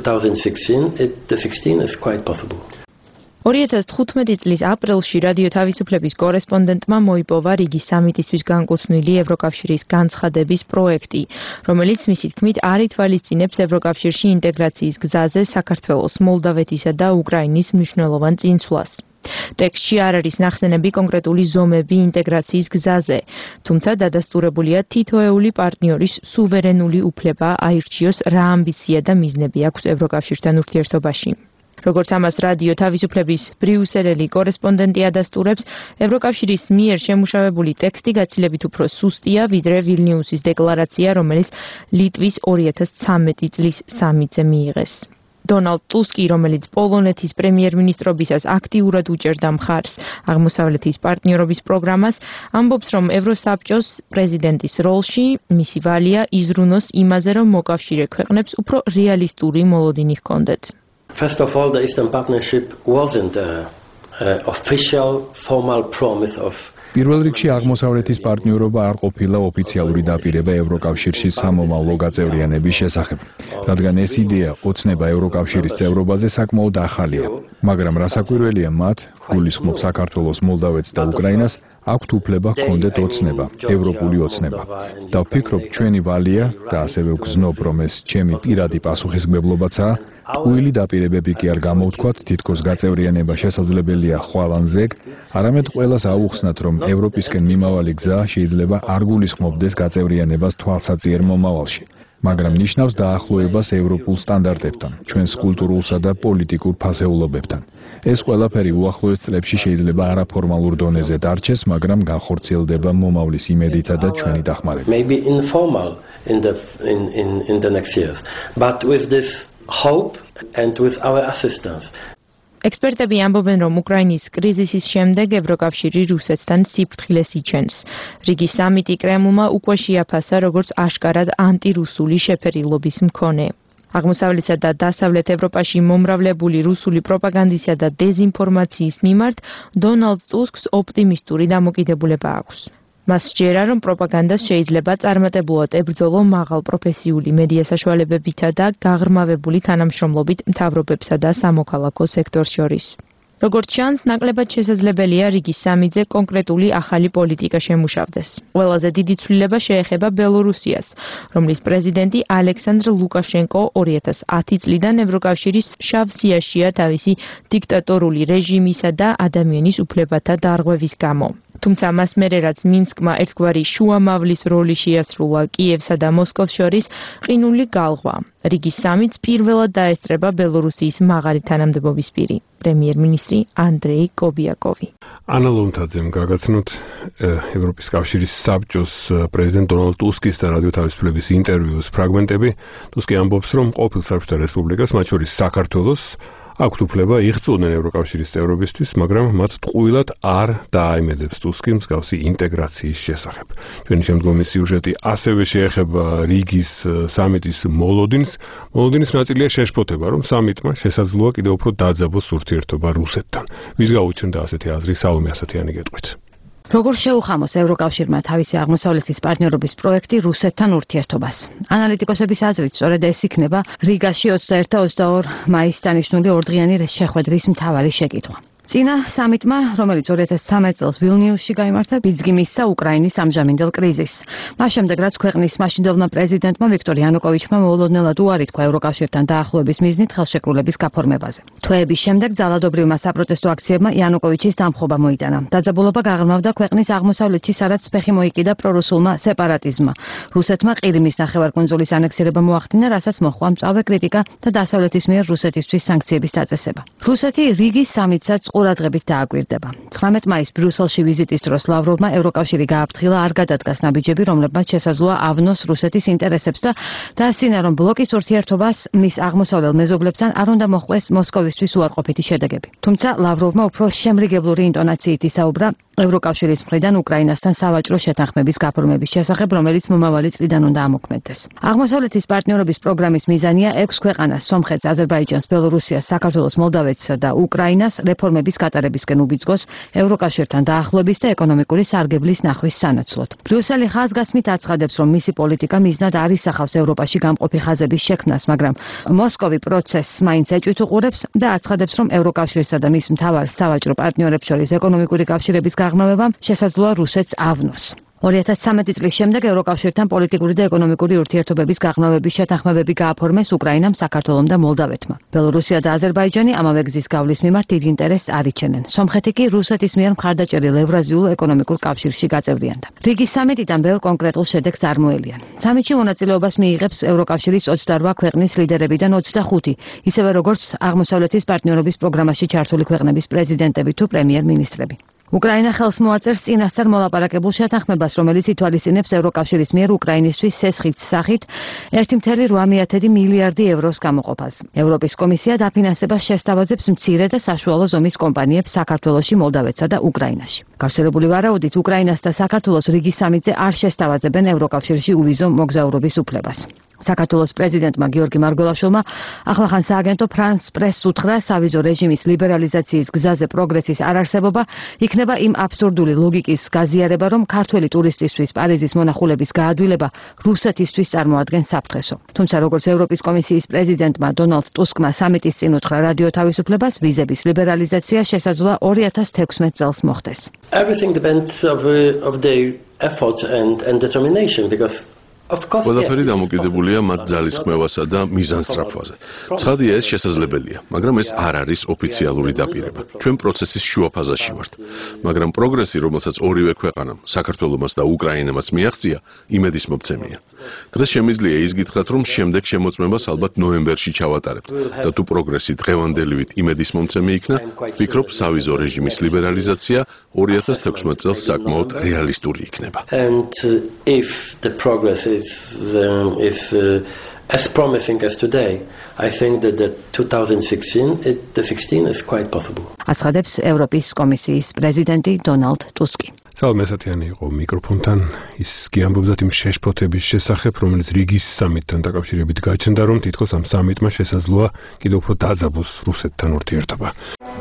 2016 is quite possible. 2015 წლის აპრილში რადიო თავისუფლების კორესპონდენტმა მოიპოვა რიგის სამიტისთვის განკუთვნილი ევროკავშირის განცხადების პროექტი, რომელიც მისი თქმით არ ითვალისწინებს ევროკავშირში ინტეგრაციის გზაზე საქართველოს, მოლდავეთისა და უკრაინის მნიშვნელოვან წინსვლას. ტექსტში არ არის ნახსენები კონკრეტული ზომები ინტეგრაციის გზაზე, თუმცა დადასტურებულია თითოეული პარტნიორის სუვერენული უფლება აირჩიოს რა ამბიცია და მიზნები აქვს ევროკავშირთან ურთიერთობაში. როგორც ამას რადიო თავისუფლების ბრიუსელელი კორესპონდენტი ადასტურებს, ევროკავშირის მიერ შემუშავებული ტექსტი გაცილებით უფრო სუსტია, ვიდრე ვილნიუსის დეკლარაცია, რომელიც ლიტვის 2013 წლის სამიტზე მიიღეს. დონალდ ტუსკი, რომელიც პოლონეთის პრემიერ-მინისტრობისას აქტიურად უჭერდა მხარს აღმოსავლეთის პარტნიორობის პროგრამას, ამბობს, რომ ევროსაბჭოს პრეზიდენტის როლში მისი ვალია იზრუნოს იმაზე, რომ მოკავშირე ქვეყნებს უფრო რეალისტური მოლოდინი ჰქონდეთ. First of all, the Eastern Partnership wasn't an official, formal promise of პირველ რიგში აღმოსავლეთის პარტნიორობა არ ყოფილა ოფიციალური დაპირება ევროკავშირში სამომავლო გაწევრიანების შესახებ, რადგან ეს იდეა ოცნება ევროკავშირის წევრობაზე საკმაოდ ახალია, მაგრამ რასაკვირველია მათ, გულისხმობ საქართველოს, მოლდავეთს და უკრაინას, აქვთ უფლება ჰქონდეთ ოცნება, ევროპული ოცნება. და ვფიქრობ, ჩვენი ვალია და ასევე ვგრძნობ, რომ ეს ჩემი პირადი პასუხისმგებლობაცაა, ტყუილი დაპირებები კი არ გამოვთქვათ, თითქოს გაწევრიანება შესაძლებელია ხვალ ან ზეგ, არამედ ყველას აუხსნათ, რომ ევროპისკენ მიმავალი გზა შეიძლება არ გულისხმობდეს გაწევრიანებას თვალსაწიერ მომავალში, მაგრამ ნიშნავს დაახლოებას ევროპულ სტანდარტებთან, ჩვენს კულტურულსა და პოლიტიკურ ფასეულობებთან. ეს ყველაფერი უახლოეს წლებში შეიძლება არაფორმალურ დონეზე დარჩეს, მაგრამ განხორციელდება მომავლის იმედითა და ჩვენი დახმარებით. Maybe informal in the next years, but with this hope and with our assistance. ექსპერტები ამბობენ, რომ უკრაინის კრიზისის შემდეგ ევროკავშირი რუსეთთან სიფრთხილეს იჩენს. რიგის სამიტი კრემლმა უკვე შეაფასა, როგორც აშკარად ანტირუსული შეფერილობის მქონე. აღმოსავლეთსა და დასავლეთ ევროპაში მომრავლებული რუსული პროპაგანდისა და დეზინფორმაციის მიმართ დონალდ ტუსკს ოპტიმისტური დამოკიდებულება აქვს. მას სჯერა, რომ პროპაგანდას შეიძლება წარმატებულად ებრძოლო მაღალ პროფესიული მედია საშუალებებითა და გაღრმავებული თანამშრომლობით მთავრობებსა და სამოქალაქო სექტორს შორის. როგორც ჩანს, ნაკლებად შესაძლებელია რიგის სამიტზე კონკრეტული ახალი პოლიტიკა შემუშავდეს. ყველაზე დიდი ცვლილება შეეხება ბელორუსიას, რომლის პრეზიდენტი ალექსანდრ ლუკაშენკო 2010 წლიდან ევროკავშირის შავ სიაშია თავისი დიქტატორული რეჟიმისა და ადამიანის უფლებათა დარღვევის გამო. თუმცა მას მერე რაც მინსკმა ერთგვარი შუამავლის როლი შეასრულა კიევსა და მოსკოვს შორის, ყინული გალღვა. რიგის სამიტს პირველად დაესწრება ბელორუსიის მაღალი თანამდებობის პირი, პრემიერ-მინისტრი ანდრეი კობიაკოვი. ანა ლომთაძემ გაგაცნოთ ევროპის კავშირის საბჭოს პრეზიდენტ დონალდ ტუსკის და რადიო თავისუფლების ინტერვიუს ფრაგმენტები. ტუსკი ამბობს, რომ ყოფილ საბჭოთა რესპუბლიკას, მათ შორის საქართველოს, აქვთ უფლება იღწვოდნენ ევროკავშირის წევრობისთვის, მაგრამ მათ ტყუილად არ დააიმედებს ტუსკი მსგავსი ინტეგრაციის შესახებ. ჩვენი შემდგომი სიუჟეტი ასევე შეეხება რიგის სამიტის მოლოდინს. მოლოდინის ნაწილია შეშფოთება, რომ სამიტმა შესაძლოა კიდევ უფრო დაძაბოს ურთიერთობა რუსეთთან. ვის გაუჩნდა ასეთი აზრი საომე ასათიანი გეტყვით. როგორ შეუხამოს ევროკავშირმა თავისი აღმოსავლეთის პარტნიორობის პროექტი რუსეთთან ურთიერთობას? ანალიტიკოსების აზრით, სწორედ ეს იქნება რიგაში 21 და 22 მაისს დანიშნული ორდღიანი შეხვედრის მთავარი შეკითხვა. წინა სამიტმა, რომელიც 2013 წელს ვილნიუსში გაიმართა, ბიძგი მისცა უკრაინის ამჟამინდელ კრიზისს. მას შემდეგ, რაც ქვეყნის მაშინდელმა პრეზიდენტმა ვიქტორ იანუკოვიჩმა მოულოდნელად უარი თქვა ევროკავშირთან დაახლოების მიზნით ხელშეკრულების გაფორმებაზე. თვეების შემდეგ ძალადობრივმა საპროტესტო აქციებმა იანუკოვიჩის დამხობა მოიტანა. დაძაბულობა გაღრმავდა ქვეყნის აღმოსავლეთში, სადაც ფეხი მოიკიდა პრორუსულმა სეპარატიზმმა. რუსეთმა ყირიმის ნახევარკუნძულის ანექსირება მოახდინა, რასაც მოჰყვა მწვავე კრიტიკა და დასავლეთის მიერ რუსეთისთვის სანქციების დაწესება. რუსეთი რიგის სამიტსაც ყურადღებით დააკვირდება. 19 მაისს ბრიუსელში ვიზიტის დროს ლავროვმა ევროკავშირი გააფრთხილა არ გადადგას ნაბიჯები, რომლებმაც შესაძლოა ავნოს რუსეთის ინტერესებს და დაასწინა, რომ ბლოკის ურთიერთობას მის აღმოსავლელ მეზობლებთან არ უნდა მოჰყვეს მოსკოვისთვის უარყოფითი შედეგები. თუმცა ლავროვმა უფრო შემრიგებლური ინტონაციით ისაუბრა ევროკავშირის მხრიდან უკრაინასთან სავაჭრო შეთანხმების გაფორმების შესახებ, რომელიც მომავალი წლიდან უნდა ამოქმედდეს. აღმოსავლეთის პარტნიორობის პროგრამის მიზანია 6 ქვეყანას, სომხეთს, აზერბაიჯანს, ბელორუსიას, საქართველოს, მოლდავეთსა და უკრაინას რეფორმების გატარებისკენ უბიძგოს ევროკავშირთან დაახლოების და ეკონომიკური სარგებლის ნახვის სანაცვლოდ. ბრიუსელი ხაზგასმით აცხადებს, რომ მისი პოლიტიკა მიზნად არ ისახავს ევროპაში გამყოფი ხაზების შექმნას, მაგრამ მოსკოვი პროცესს მაინც ეჭვით უყურებს და აცხადებს, რომ ევროკავშირსა და მის მთავარ სავაჭრო პარტნიორებს შორის ეკონომიკური კავშირების გაღრმავებამ შესაძლოა რუსეთს ავნოს. 2013 წლის შემდეგ ევროკავშირთან პოლიტიკური და ეკონომიკური ურთიერთობების გაღრმავების შეთანხმებები გააფორმეს უკრაინამ, საქართველომ და მოლდავეთმა. ბელორუსია და აზერბაიჯანი ამავე გზის გავლის მიმართ დიდ ინტერესს არ იჩენენ. სომხეთი კი რუსეთის მიერ მხარდაჭერილ ევრაზიულ ეკონომიკურ კავშირში გაწევრიანდა. რიგის სამიტიდან ბევრ კონკრეტულ შედეგს არ მოელიან. სამიტში მონაწილეობას მიიღებს ევროკავშირის 28 ქვეყნის ლიდერებიდან 25, ისევე როგორც აღმოსავლეთის პარტნიორობის პროგრამაში ჩართული ქვეყნების პრეზიდენტები თუ პრემიერ-მინისტრები. უკრაინა ხელს მოაწერს წინასწარ მოლაპარაკებულ შეთანხმებას, რომელიც ითვალისწინებს ევროკავშირის მიერ უკრაინისთვის სესხით სახით 1,8 მილიარდი ევროს გამოყოფას. ევროპის კომისია დაფინანსებას შესთავაზებს მცირე და საშუალო ზომის კომპანიებს საქართველოში, მოლდავეთსა და უკრაინაში. გავრცელებული ვარაუდით, უკრაინას და საქართველოს რიგის სამიტზე არ შესთავაზებენ ევროკავშირში უვიზო მოგზაურობის უფლებას. საქართველოს პრეზიდენტმა გიორგი მარგველაშვილმა ახლახან სააგენტო ფრანს პრესს უთხრა, სავიზო რეჟიმის ლიბერალიზაციის გზაზე პროგრესის არარსებობა იქნება იმ აბსურდული ლოგიკის გაზიარება, რომ ქართველი ტურისტისთვის პარიზის მონახულების გაადვილება რუსეთისთვის წარმოადგენს საფრთხესო. თუმცა როგორც ევროპის კომისიის პრეზიდენტმა დონალდ ტუსკმა სამიტის წინ უთხრა რადიო თავისუფლებას, ვიზების ლიბერალიზაცია შესაძლოა 2016 წელს მოხდეს. Everything depends of their efforts and determination because ყველაფერი დამოკიდებულია მათ ძალისხმევასა და მიზანსწრაფვაზე. ცხადია, ეს შესაძლებელია, მაგრამ ეს არ არის ოფიციალური დაპირება. ჩვენ პროცესის შუა ფაზაში ვართ, მაგრამ პროგრესი, რომელსაც ორივე ქვეყანამ, საქართველომაც და უკრაინამაც მიაღწია, იმედისმომცემია. დღეს შემიძლია ის გითხრათ, რომ შემდეგ შემოწმებას ალბათ ნოემბერში ჩავატარებთ და თუ პროგრესი დღევანდელივით იმედისმომცემი იქნა, ვფიქრობ, სავიზო რეჟიმის ლიბერალიზაცია 2016 წელს საკმაოდ რეალისტური იქნება. And if the progress is as promising as today, I think that the 2016 is quite possible. აცხადებს ევროპის კომისიის პრეზიდენტი დონალდ ტუსკი. სალმესათიანი იყო მიკროფონთან, ის გიამბობდა იმ შეშფოთების შესახებ, რომელიც რიგის სამიტთან დაკავშირებით გაჩნდა, რომ თითქოს ამ სამიტმა შესაძლოა კიდევ უფრო დაძაბოს რუსეთთან ურთიერთობა.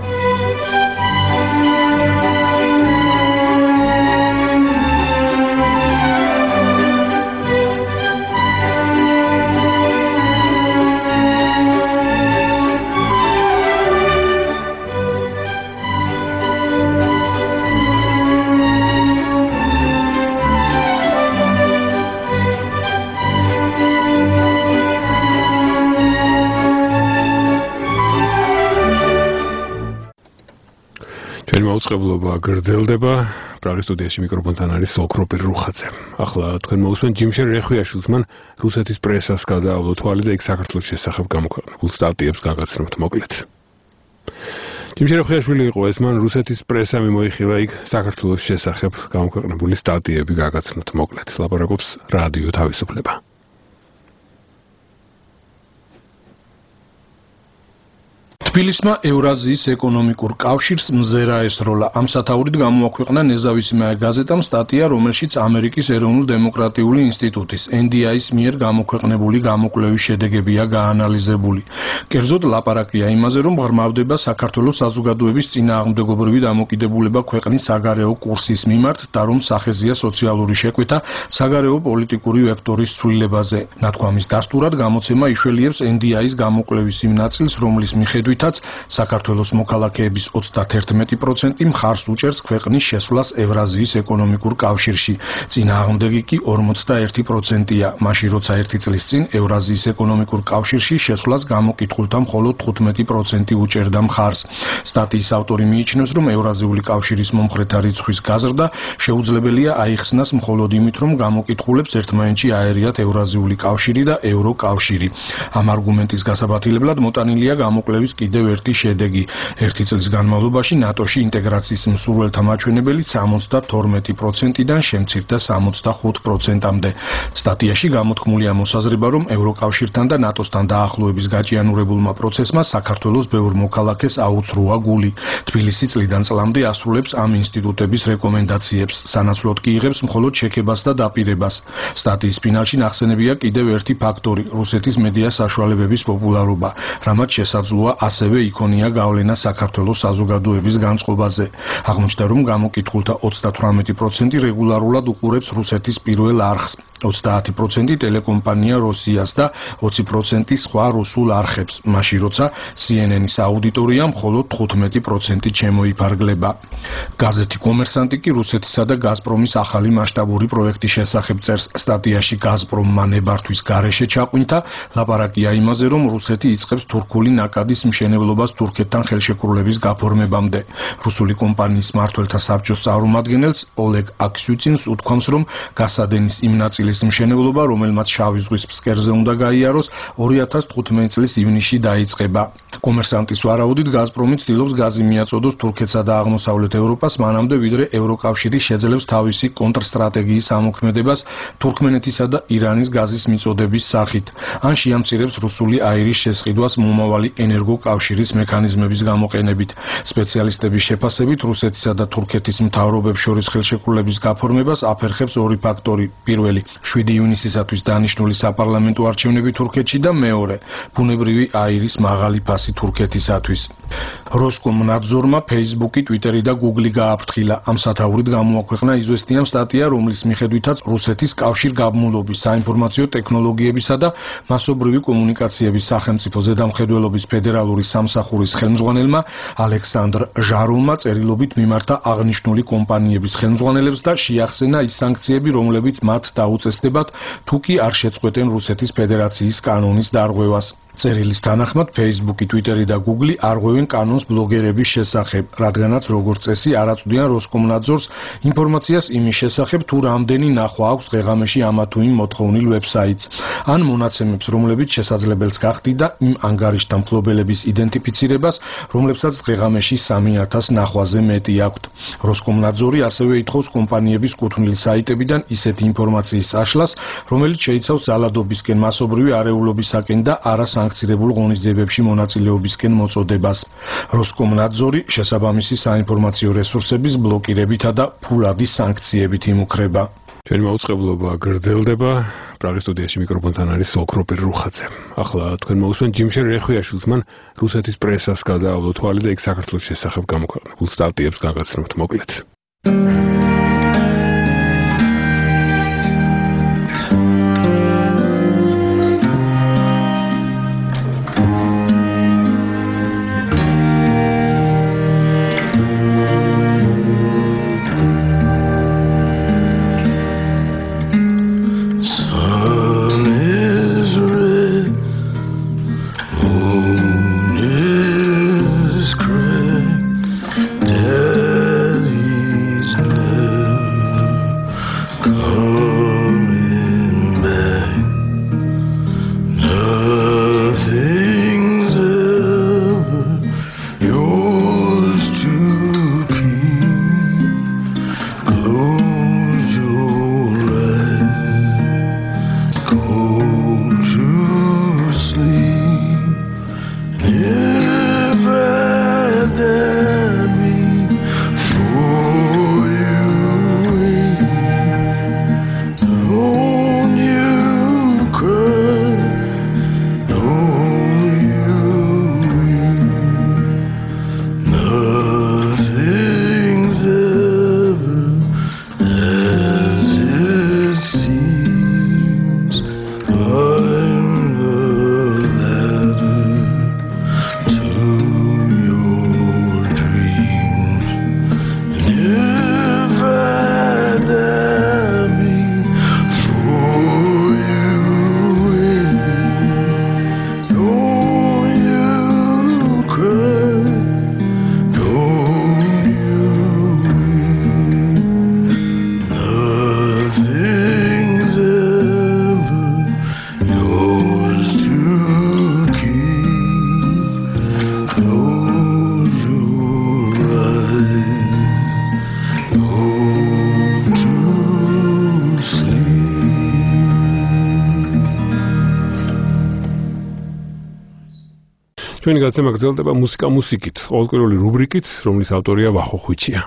მოწყებლობა გრძელდება. პრაღის სტუდიაში მიკროფონთან არის ოქროპირ რუხაძე. ახლა თქვენ მოусმენთ ჯიმშერ რეხვიაშვილს, მან რუსეთის პრესას გადაავლო თვალი და იქ საქართველოს შესახებ გამოქვეყნებულ სტატიებს გაგაცნობთ მოკლედ. ჯიმშერ რეხვიაშვილი იყო ეს, მან რუსეთის პრესა მიმოიხილა იქ საქართველოს შესახებ გამოქვეყნებული სტატიები გაგაცნობთ მოკლედ. ლაპარაკობს რადიო თავისუფლება. თბილისმა ევრაზიის ეკონომიკურ კავშირს მზერა ესროლა. ამ სათაურით გამოაქვეყნა ნეზავისმაე გაზეტამ სტატია, რომელშიც ამერიკის ეროვნულ-დემოკრატიული ინსტიტუტის NDI-ის მიერ გამოქვეყნებული გამოკვლევის შედეგებია გაანალიზებული. კერძოდ ლაპარაკია იმაზე, რომ ღრმავდება საქართველოს საზოგადოების წინააღმდეგობრივი დამოკიდებულება ქვეყნის საგარეო კურსის მიმართ და რომ სახეზია სოციალური შეკვეთა საგარეო პოლიტიკური ვექტორის ცვლილებაზე. ნათქვამის დასტურად გამოცემა იშველიებს NDI-ის გამოკვლევის იმ ნაწილს, რომლის მიხედვით საქართველოს მოქალაქეების 31% მხარს უჭერს ქვეყნის შესვლას ევრაზიის ეკონომიკურ კავშირში. წინააღმდეგი კი 41%-ია. მაშინ როცა 1 წლის წინ ევრაზიის ეკონომიკურ კავშირში შესვლას გამოკითხულთა მხოლოდ 15% უჭერდა მხარს. სტატიის ავტორი მიიჩნევს, რომ ევრაზიული კავშირის მომხრეთა რიცხვის გაზრდა შეუძლებელია აიხსნას მხოლოდ იმით, რომ გამოკითხულებს ერთმანეთში აერიათ ევრაზიული კავშირი და ევროკავშირი. ამ არგუმენტის გასაბათილებლად მოტანილია გამოკვლევის კიდევ ერთი შედეგი. 1 წლის განმავლობაში ნატოში ინტეგრაციის მსურველთა მაჩვენებელი 72%-დან შემცირდა 65%-მდე. სტატიაში გამოთქმულია მოსაზრება, რომ ევროკავშირთან და ნატოსთან დაახლოების გაჭიანურებულმა პროცესმა საქართველოს ბევრ მოქალაქეს აუცრუა გული. თბილისი წლიდან წლამდე ასრულებს ამ ინსტიტუტების რეკომენდაციებს, სანაცვლოდ კი იღებს მხოლოდ შექებას და დაპირებას. სტატიის ფინალში ნახსენებია კიდევ ერთი ფაქტორი, რუსეთის მედია საშუალებების პოპულარობა, რამაც შესაძლოა ასევე იქონია გავლენა საქართველოს საზოგადოების განწყობაზე. აღმოჩნდა, რომ გამოკითხულთა 38% რეგულარულად უყურებს რუსეთის პირველ არხს, 30% ტელეკომპანია როსიას და 20% სხვა რუსულ არხებს, მაშინ როცა CNN-ის აუდიტორია მხოლოდ 15% შემოიფარგლება. გაზეთი კომერსანტი კი რუსეთისა და გაზპრომის ახალი მასშტაბური პროექტის შესახებ წერს სტატიაში გაზპრომმა ნებართვის გარეშე ჩაყვინთა, ლაპარაკია იმაზე, რომ რუსეთი იწყებს თურქული ნაკადის მშენებლობას თურქეთთან ხელშეკრულების გაფორმებამდე. რუსული კომპანიის მმართველთა საბჭოს წარმომადგენელს ოლეგ აქსიუცინს უთქვამს, რომ გასადენის იმ ნაწილის მშენებლობა, რომელმაც შავი ზღვის ფსკერზე უნდა გაიაროს, 2015 წლის ივნისში დაიწყება. კომერსანტის ვარაუდით, გაზპრომი ცდილობს გაზი მიაწოდოს თურქეთსა და აღმოსავლეთ ევროპას, მანამდე ვიდრე ევროკავშირი შეძლებს თავისი კონტრსტრატეგიის ამოქმედებას თურქმენეთისა და ირანის გაზის მიწოდების სახით. ან შეამცირებს რუსული აირის შესყიდვას მომავალი ენერგოკავშირის მექანიზმების გამოყენებით. სპეციალისტების შეფასებით, რუსეთისა და თურქეთის მთავრობებს შორის ხელშეკრულების გაფორმებას აფერხებს ორი ფაქტორი. პირველი, 7 ივნისისათვის დანიშნული საპარლამენტო არჩევნები თურქეთში და მეორე, ბუნებრივი აირის მაღალი ფასი თურქეთისათვის. როსკომნადზორმა Facebook-ი, Twitter-ი და Google-ი გააფრთხილა. ამ სათაურით გამოაქვეყნა იზვესტიამ სტატია, რომლის მიხედვითაც რუსეთის კავშირგაბმულობის, საინფორმაციო ტექნოლოგიებისა და მასობრივი კომუნიკაციების სახელმწიფო ზედამხედველობის ფედერალური სამსახურის ხელმძღვანელმა ალექსანდრ ჟარულმა წერილობით მიმართა აღნიშნული კომპანიების ხელმძღვანელებს და შეახსენა ის სანქციები, რომლებიც მათ დაუწესდებათ, თუ კი არ შეწყვეტენ რუსეთის ფედერაციის კანონის დარღვევას. წერილის თანახმად, Facebook-ი, Twitter-ი და Google-ი არღვევენ კანონს ბლოგერების შესახებ, რადგანაც როგორც წესი არ აწვდიან როსკომნადზორს ინფორმაციას იმის შესახებ, თუ რამდენი ნახვა აქვს დღეღამეში ამა თუ იმ მოთხოვნილ ვებსაიტს, ან მონაცემებს, რომლებიც შესაძლებელს გახდიდა იმ ანგარიშთა მფლობელების იდენტიფიცირებას, რომლებსაც დღეღამეში 3000 ნახვაზე მეტი აქვთ. როსკომნადზორი ასევე ითხოვს კომპანიების კუთვნილ საიტებიდან ისეთი ინფორმაციის წაშლას, რომელიც შეიცავს ზალადობისკენ, მასობრივი არეულობისაკენ და არასანქცირებულ ღონისძიებებში მონაწილეობისკენ მოწოდებას. როსკომნადზორი შესაბამისი საინფორმაციო რესურსების ბლოკირებითა და ფულადი სანქციებით იმუქრება. ჩვენი მაუწყებლობა გრძელდება. პრაღის სტუდიაში მიკროფონთან არის ოქროპირ რუხაძე. ახლა თქვენ მოусმენთ ჯიმშერ რეხვიაშვილს, მან რუსეთის პრესას გადაავლო თვალი და იქ საქართველოს შესახებ გამოქვეყნებულ სტატიებს გაგაცნობთ მოკლედ. ჩვენი გაცემა გრძელდება მუსიკით, ყოველკვირეული რუბრიკით, რომლის ავტორია ვახო ხვიჩია.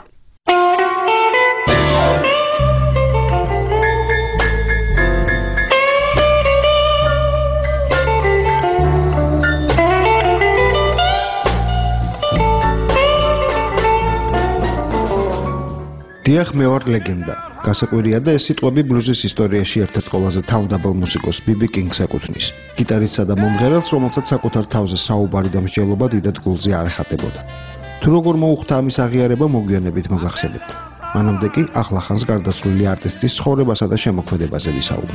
დიახ, მე ვარ ლეგენდა. გასაკვირია და ეს სიტყვები ბლუზის ისტორიაში ერთ-ერთ ყველაზე თავდაბალ მუსიკოს ბიბი კინგს ეკუთვნის. გიტარისტსა და მომღერალს, რომელსაც საკუთარ თავზე საუბარი და მსჯელობა დიდად გულზე არ ეხატებოდა. თუ როგორ მოუხდა ამის აღიარება, მოგვიანებით მოგახსენებთ. მანამდე კი ახლახანს გარდაცვლილი არტისტის ცხოვრებასა და შემოქმედებაზე ვისაუბრებ.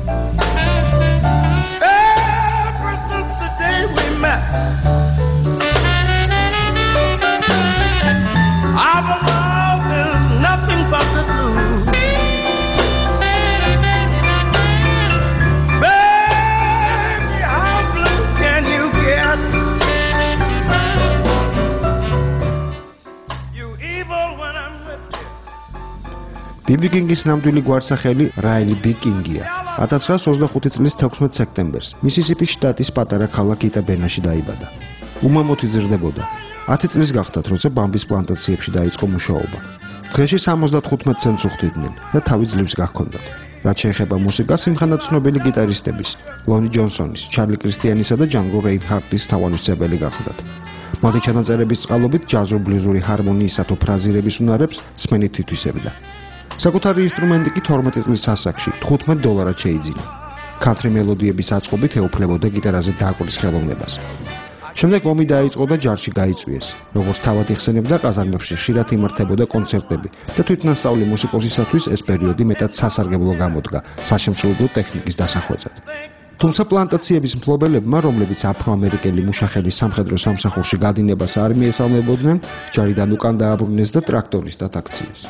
ბიბი კინგის ნამდვილი გვარსახელი რაილი ბი კინგია. 1925 წლის 16 სექტემბერს მისისიპის შტატის პატარა ქალაქ იტაბენაში დაიბადა. უმამოდ იზრდებოდა. 10 წლის გახდათ, როცა ბამბის პლანტაციებში დაიწყო მუშაობა. დღეში 75 ცენტს უხდიდნენ და თავი ძლივს გაქონდათ. რაც შეეხება მუსიკას, იმხანა ცნობილი გიტარისტების, ლონი ჯონსონის, ჩარლი კრისტიანისა და ჯანგო რეინჰარტის თავმჯდომარე გახლდათ. მათი ჩანაწერების წყალობით ჯაზურ-ბლუზური ჰარმონიისა თუ ფრაზირების უნარებს სმენით თვითვისებდა. საკუთარი ინსტრუმენტი კი 12 წლის ასაკში $15 შეიძინა. ქანთრი მელოდიების აწყობით ეუფლებოდა გიტარაზე დაკვრის ხელოვნებას. შემდეგ ომი დაიწყო და ჯარში გაიწვიეს. როგორც თავად იხსენებდა, ყაზარმებში ხშირად იმართებოდა კონცერტები და თვითნასწავლი მუსიკოსისათვის ეს პერიოდი მეტად სასარგებლო გამოდგა საშემსრულებლო ტექნიკის დასახვეწად. თუმცა პლანტაციების მფლობელებმა, რომლებიც აფრო-ამერიკელი მუშახელის სამხედრო სამსახურში გადინებას არ მიესალმებოდნენ, ჯარიდან უკან დააბრუნეს და ტრაქტორისტად აქციეს.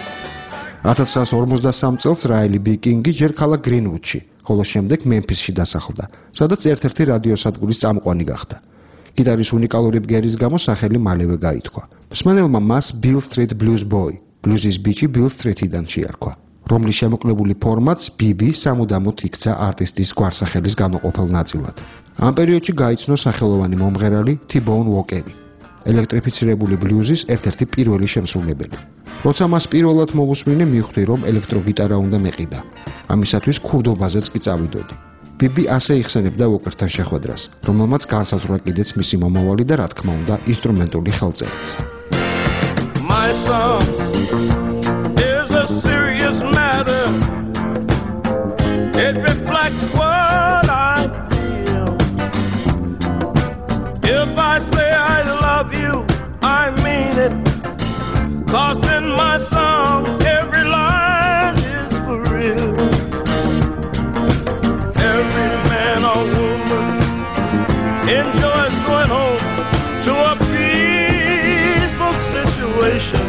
1953 წელს რაილი ბი კინგი ჯერ ქალაქ გრინვუდში, ხოლო შემდეგ მემფისში დასახლდა, სადაც ერთ-ერთი რადიოსადგურის წამყვანი გახდა. გიტარის უნიკალური ბგერის გამო სახელი მალევე გაითქვა. მსმენელმა მას Bill Street Blues Boy, ბლუზის ბიჭი Bill Street-იდან შეარქვა, რომლის შემოკლებული ფორმაც BB სამუდამოდ იქცა არტისტის გვარსახელის განუყოფელ ნაწილად. ამ პერიოდში გაიცნო სახელოვანი მომღერალი T-Bone Walker, ელექტრიფიცირებული ბლუზის ერთ-ერთი პირველი შემსრულებელი. როცა მას პირველად მოვუსმინე, მივხვდი, რომ ელექტროგიტარა უნდა მეყიდა. ამისათვის ქურდობაზეც კი წავიდოდი. ბიბი ასე იხსენებდა ვოკერთან შეხვედრას, რომელმაც განსაზღვრა კიდეც მისი მომავალი და რა თქმა უნდა, ინსტრუმენტული ხელწერაც. My song is a serious matter. It reflects what I feel. If I say I love you, I mean it. 'Cause in my song, every line is for real. Every man or woman enjoys going home to a peaceful situation.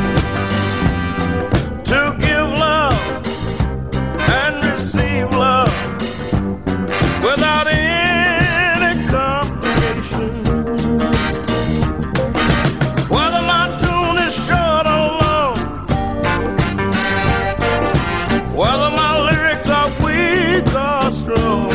To give love and receive love without any complication. Whether my tune is short or long, whether my lyrics are weak or strong.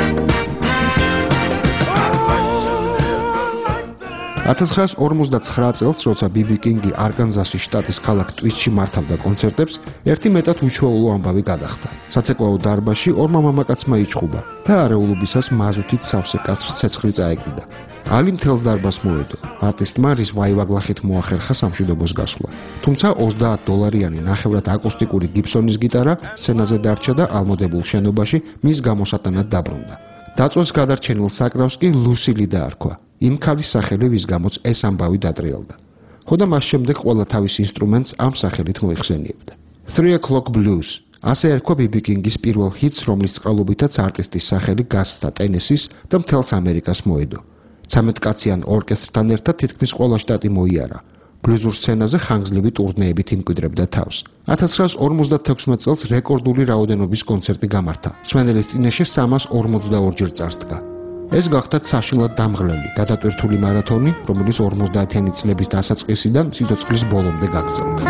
1959 წელს, როცა ბიბი კინგი არკანზასის შტატის ქალაქ ტვისში მართავდა კონცერტებს, ერთი მეტად უჩვეულო ამბავი გადახდა. საცეკვაო დარბაზში ორმა მამაკაცმა იჩხუბა და არეულობისას მაზუთით სავსე კაცს ცეცხლი წაეკიდა. ალი მთელს დარბაზს მოედო. არტისტმა რის ვაივაგლახით მოახერხა სამშვიდობოს გასვლა. თუმცა $20 ნახევრად აკუსტიკური გიბსონის გიტარა სცენაზე დარჩა და ალმოდებულ შენობაში მის გამოსატანად დაბრუნდა. დაწვეს გადარჩენილ საკრავს კი ლუსილი დაარქვა. იმ ქალის სახელი, ვის გამოც ეს ამბავი დატრიალდა. ხოდა მას შემდეგ ყველა თავის ინსტრუმენტს ამ სახელით მოიხსენიებდა. 3 O'Clock Blues. ასე ერქვა ბიბი კინგის პირველ ჰიტს, რომლის წყალობითაც არტისტის სახელი გასცდა ტენესის და მთელს ამერიკას მოედო. 13 კაციან ორკესტრთან ერთად თითქმის ყველა შტატი მოიარა. ბლუზურ სცენაზე ხანგრძლივი ტურნეებით იმკვიდრებდა თავს. 1956 წელს რეკორდული რაოდენობის კონცერტი გამართა. მსმენელის წინაშე 342 ჯერ წარსდგა. ეს გახდა საშინლად დამღლელი, გადატვირთული მარათონი, რომელიც 50-იანი წლების დასაწყისიდან სიცოცხლის ბოლომდე გაგრძელდა.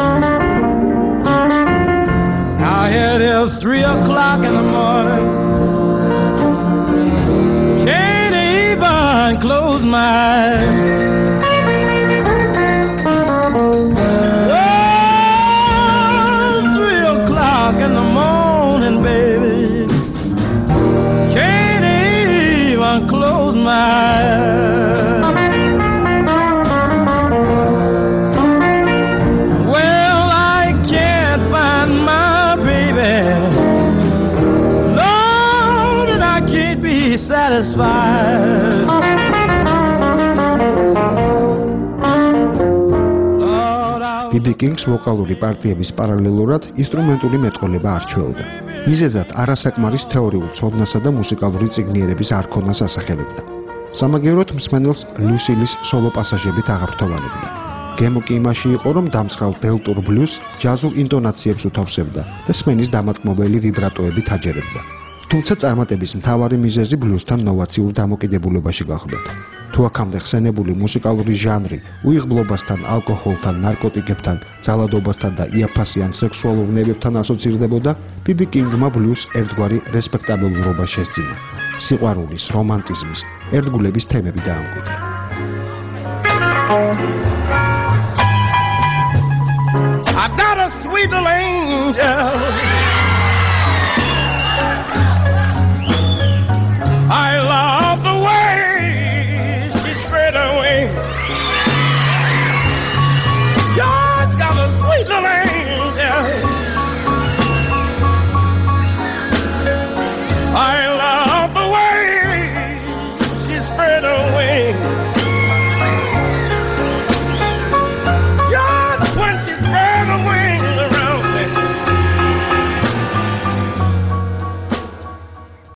Now it is 3 o'clock in the morning. Can't even close my eyes. In the morning, baby, can't even close my eyes. Well, I can't be satisfied. BB Kings ვოკალური პარტიების პარალელურად ინსტრუმენტული მეტყოლება არჩეოდა. მიზეზად არასაკმარის თეორიულ ცოდნასა და მუსიკალური წიგნიერების არ ქონას ასახელებდა. სამაგიეროდ მსმენელს ლუსილის სოლო პასაჟებით აღართოვანებდა. გემო კი იმაში იყო, რომ დამცხრალ დელტურ ბლუზ ჯაზურ ინტონაციებს უთავსებდა და სმენის დამატკმობელი ვიბრატოებით აჯერებდა. თუმცა წარმატების მთავარი მიზეზი ბლუზთან ნოვაციურ დამოკიდებულებაში გახლდათ. თუ აქამდე ხსენებული მუსიკალური ჟანრი უიღბლობასთან, ალკოჰოლთან, ნარკოტიკებთან, ძალადობასთან და იაფასიან სექსუალურ ნებებთან ასოცირდებოდა, BB King-მა ბლუზს ერთგვარი რესპექტაბელურობა შესძინა. სიყვარულის, რომანტიზმის, ერთგულების თემები დაამკვიდრა. I've got a sweet little angel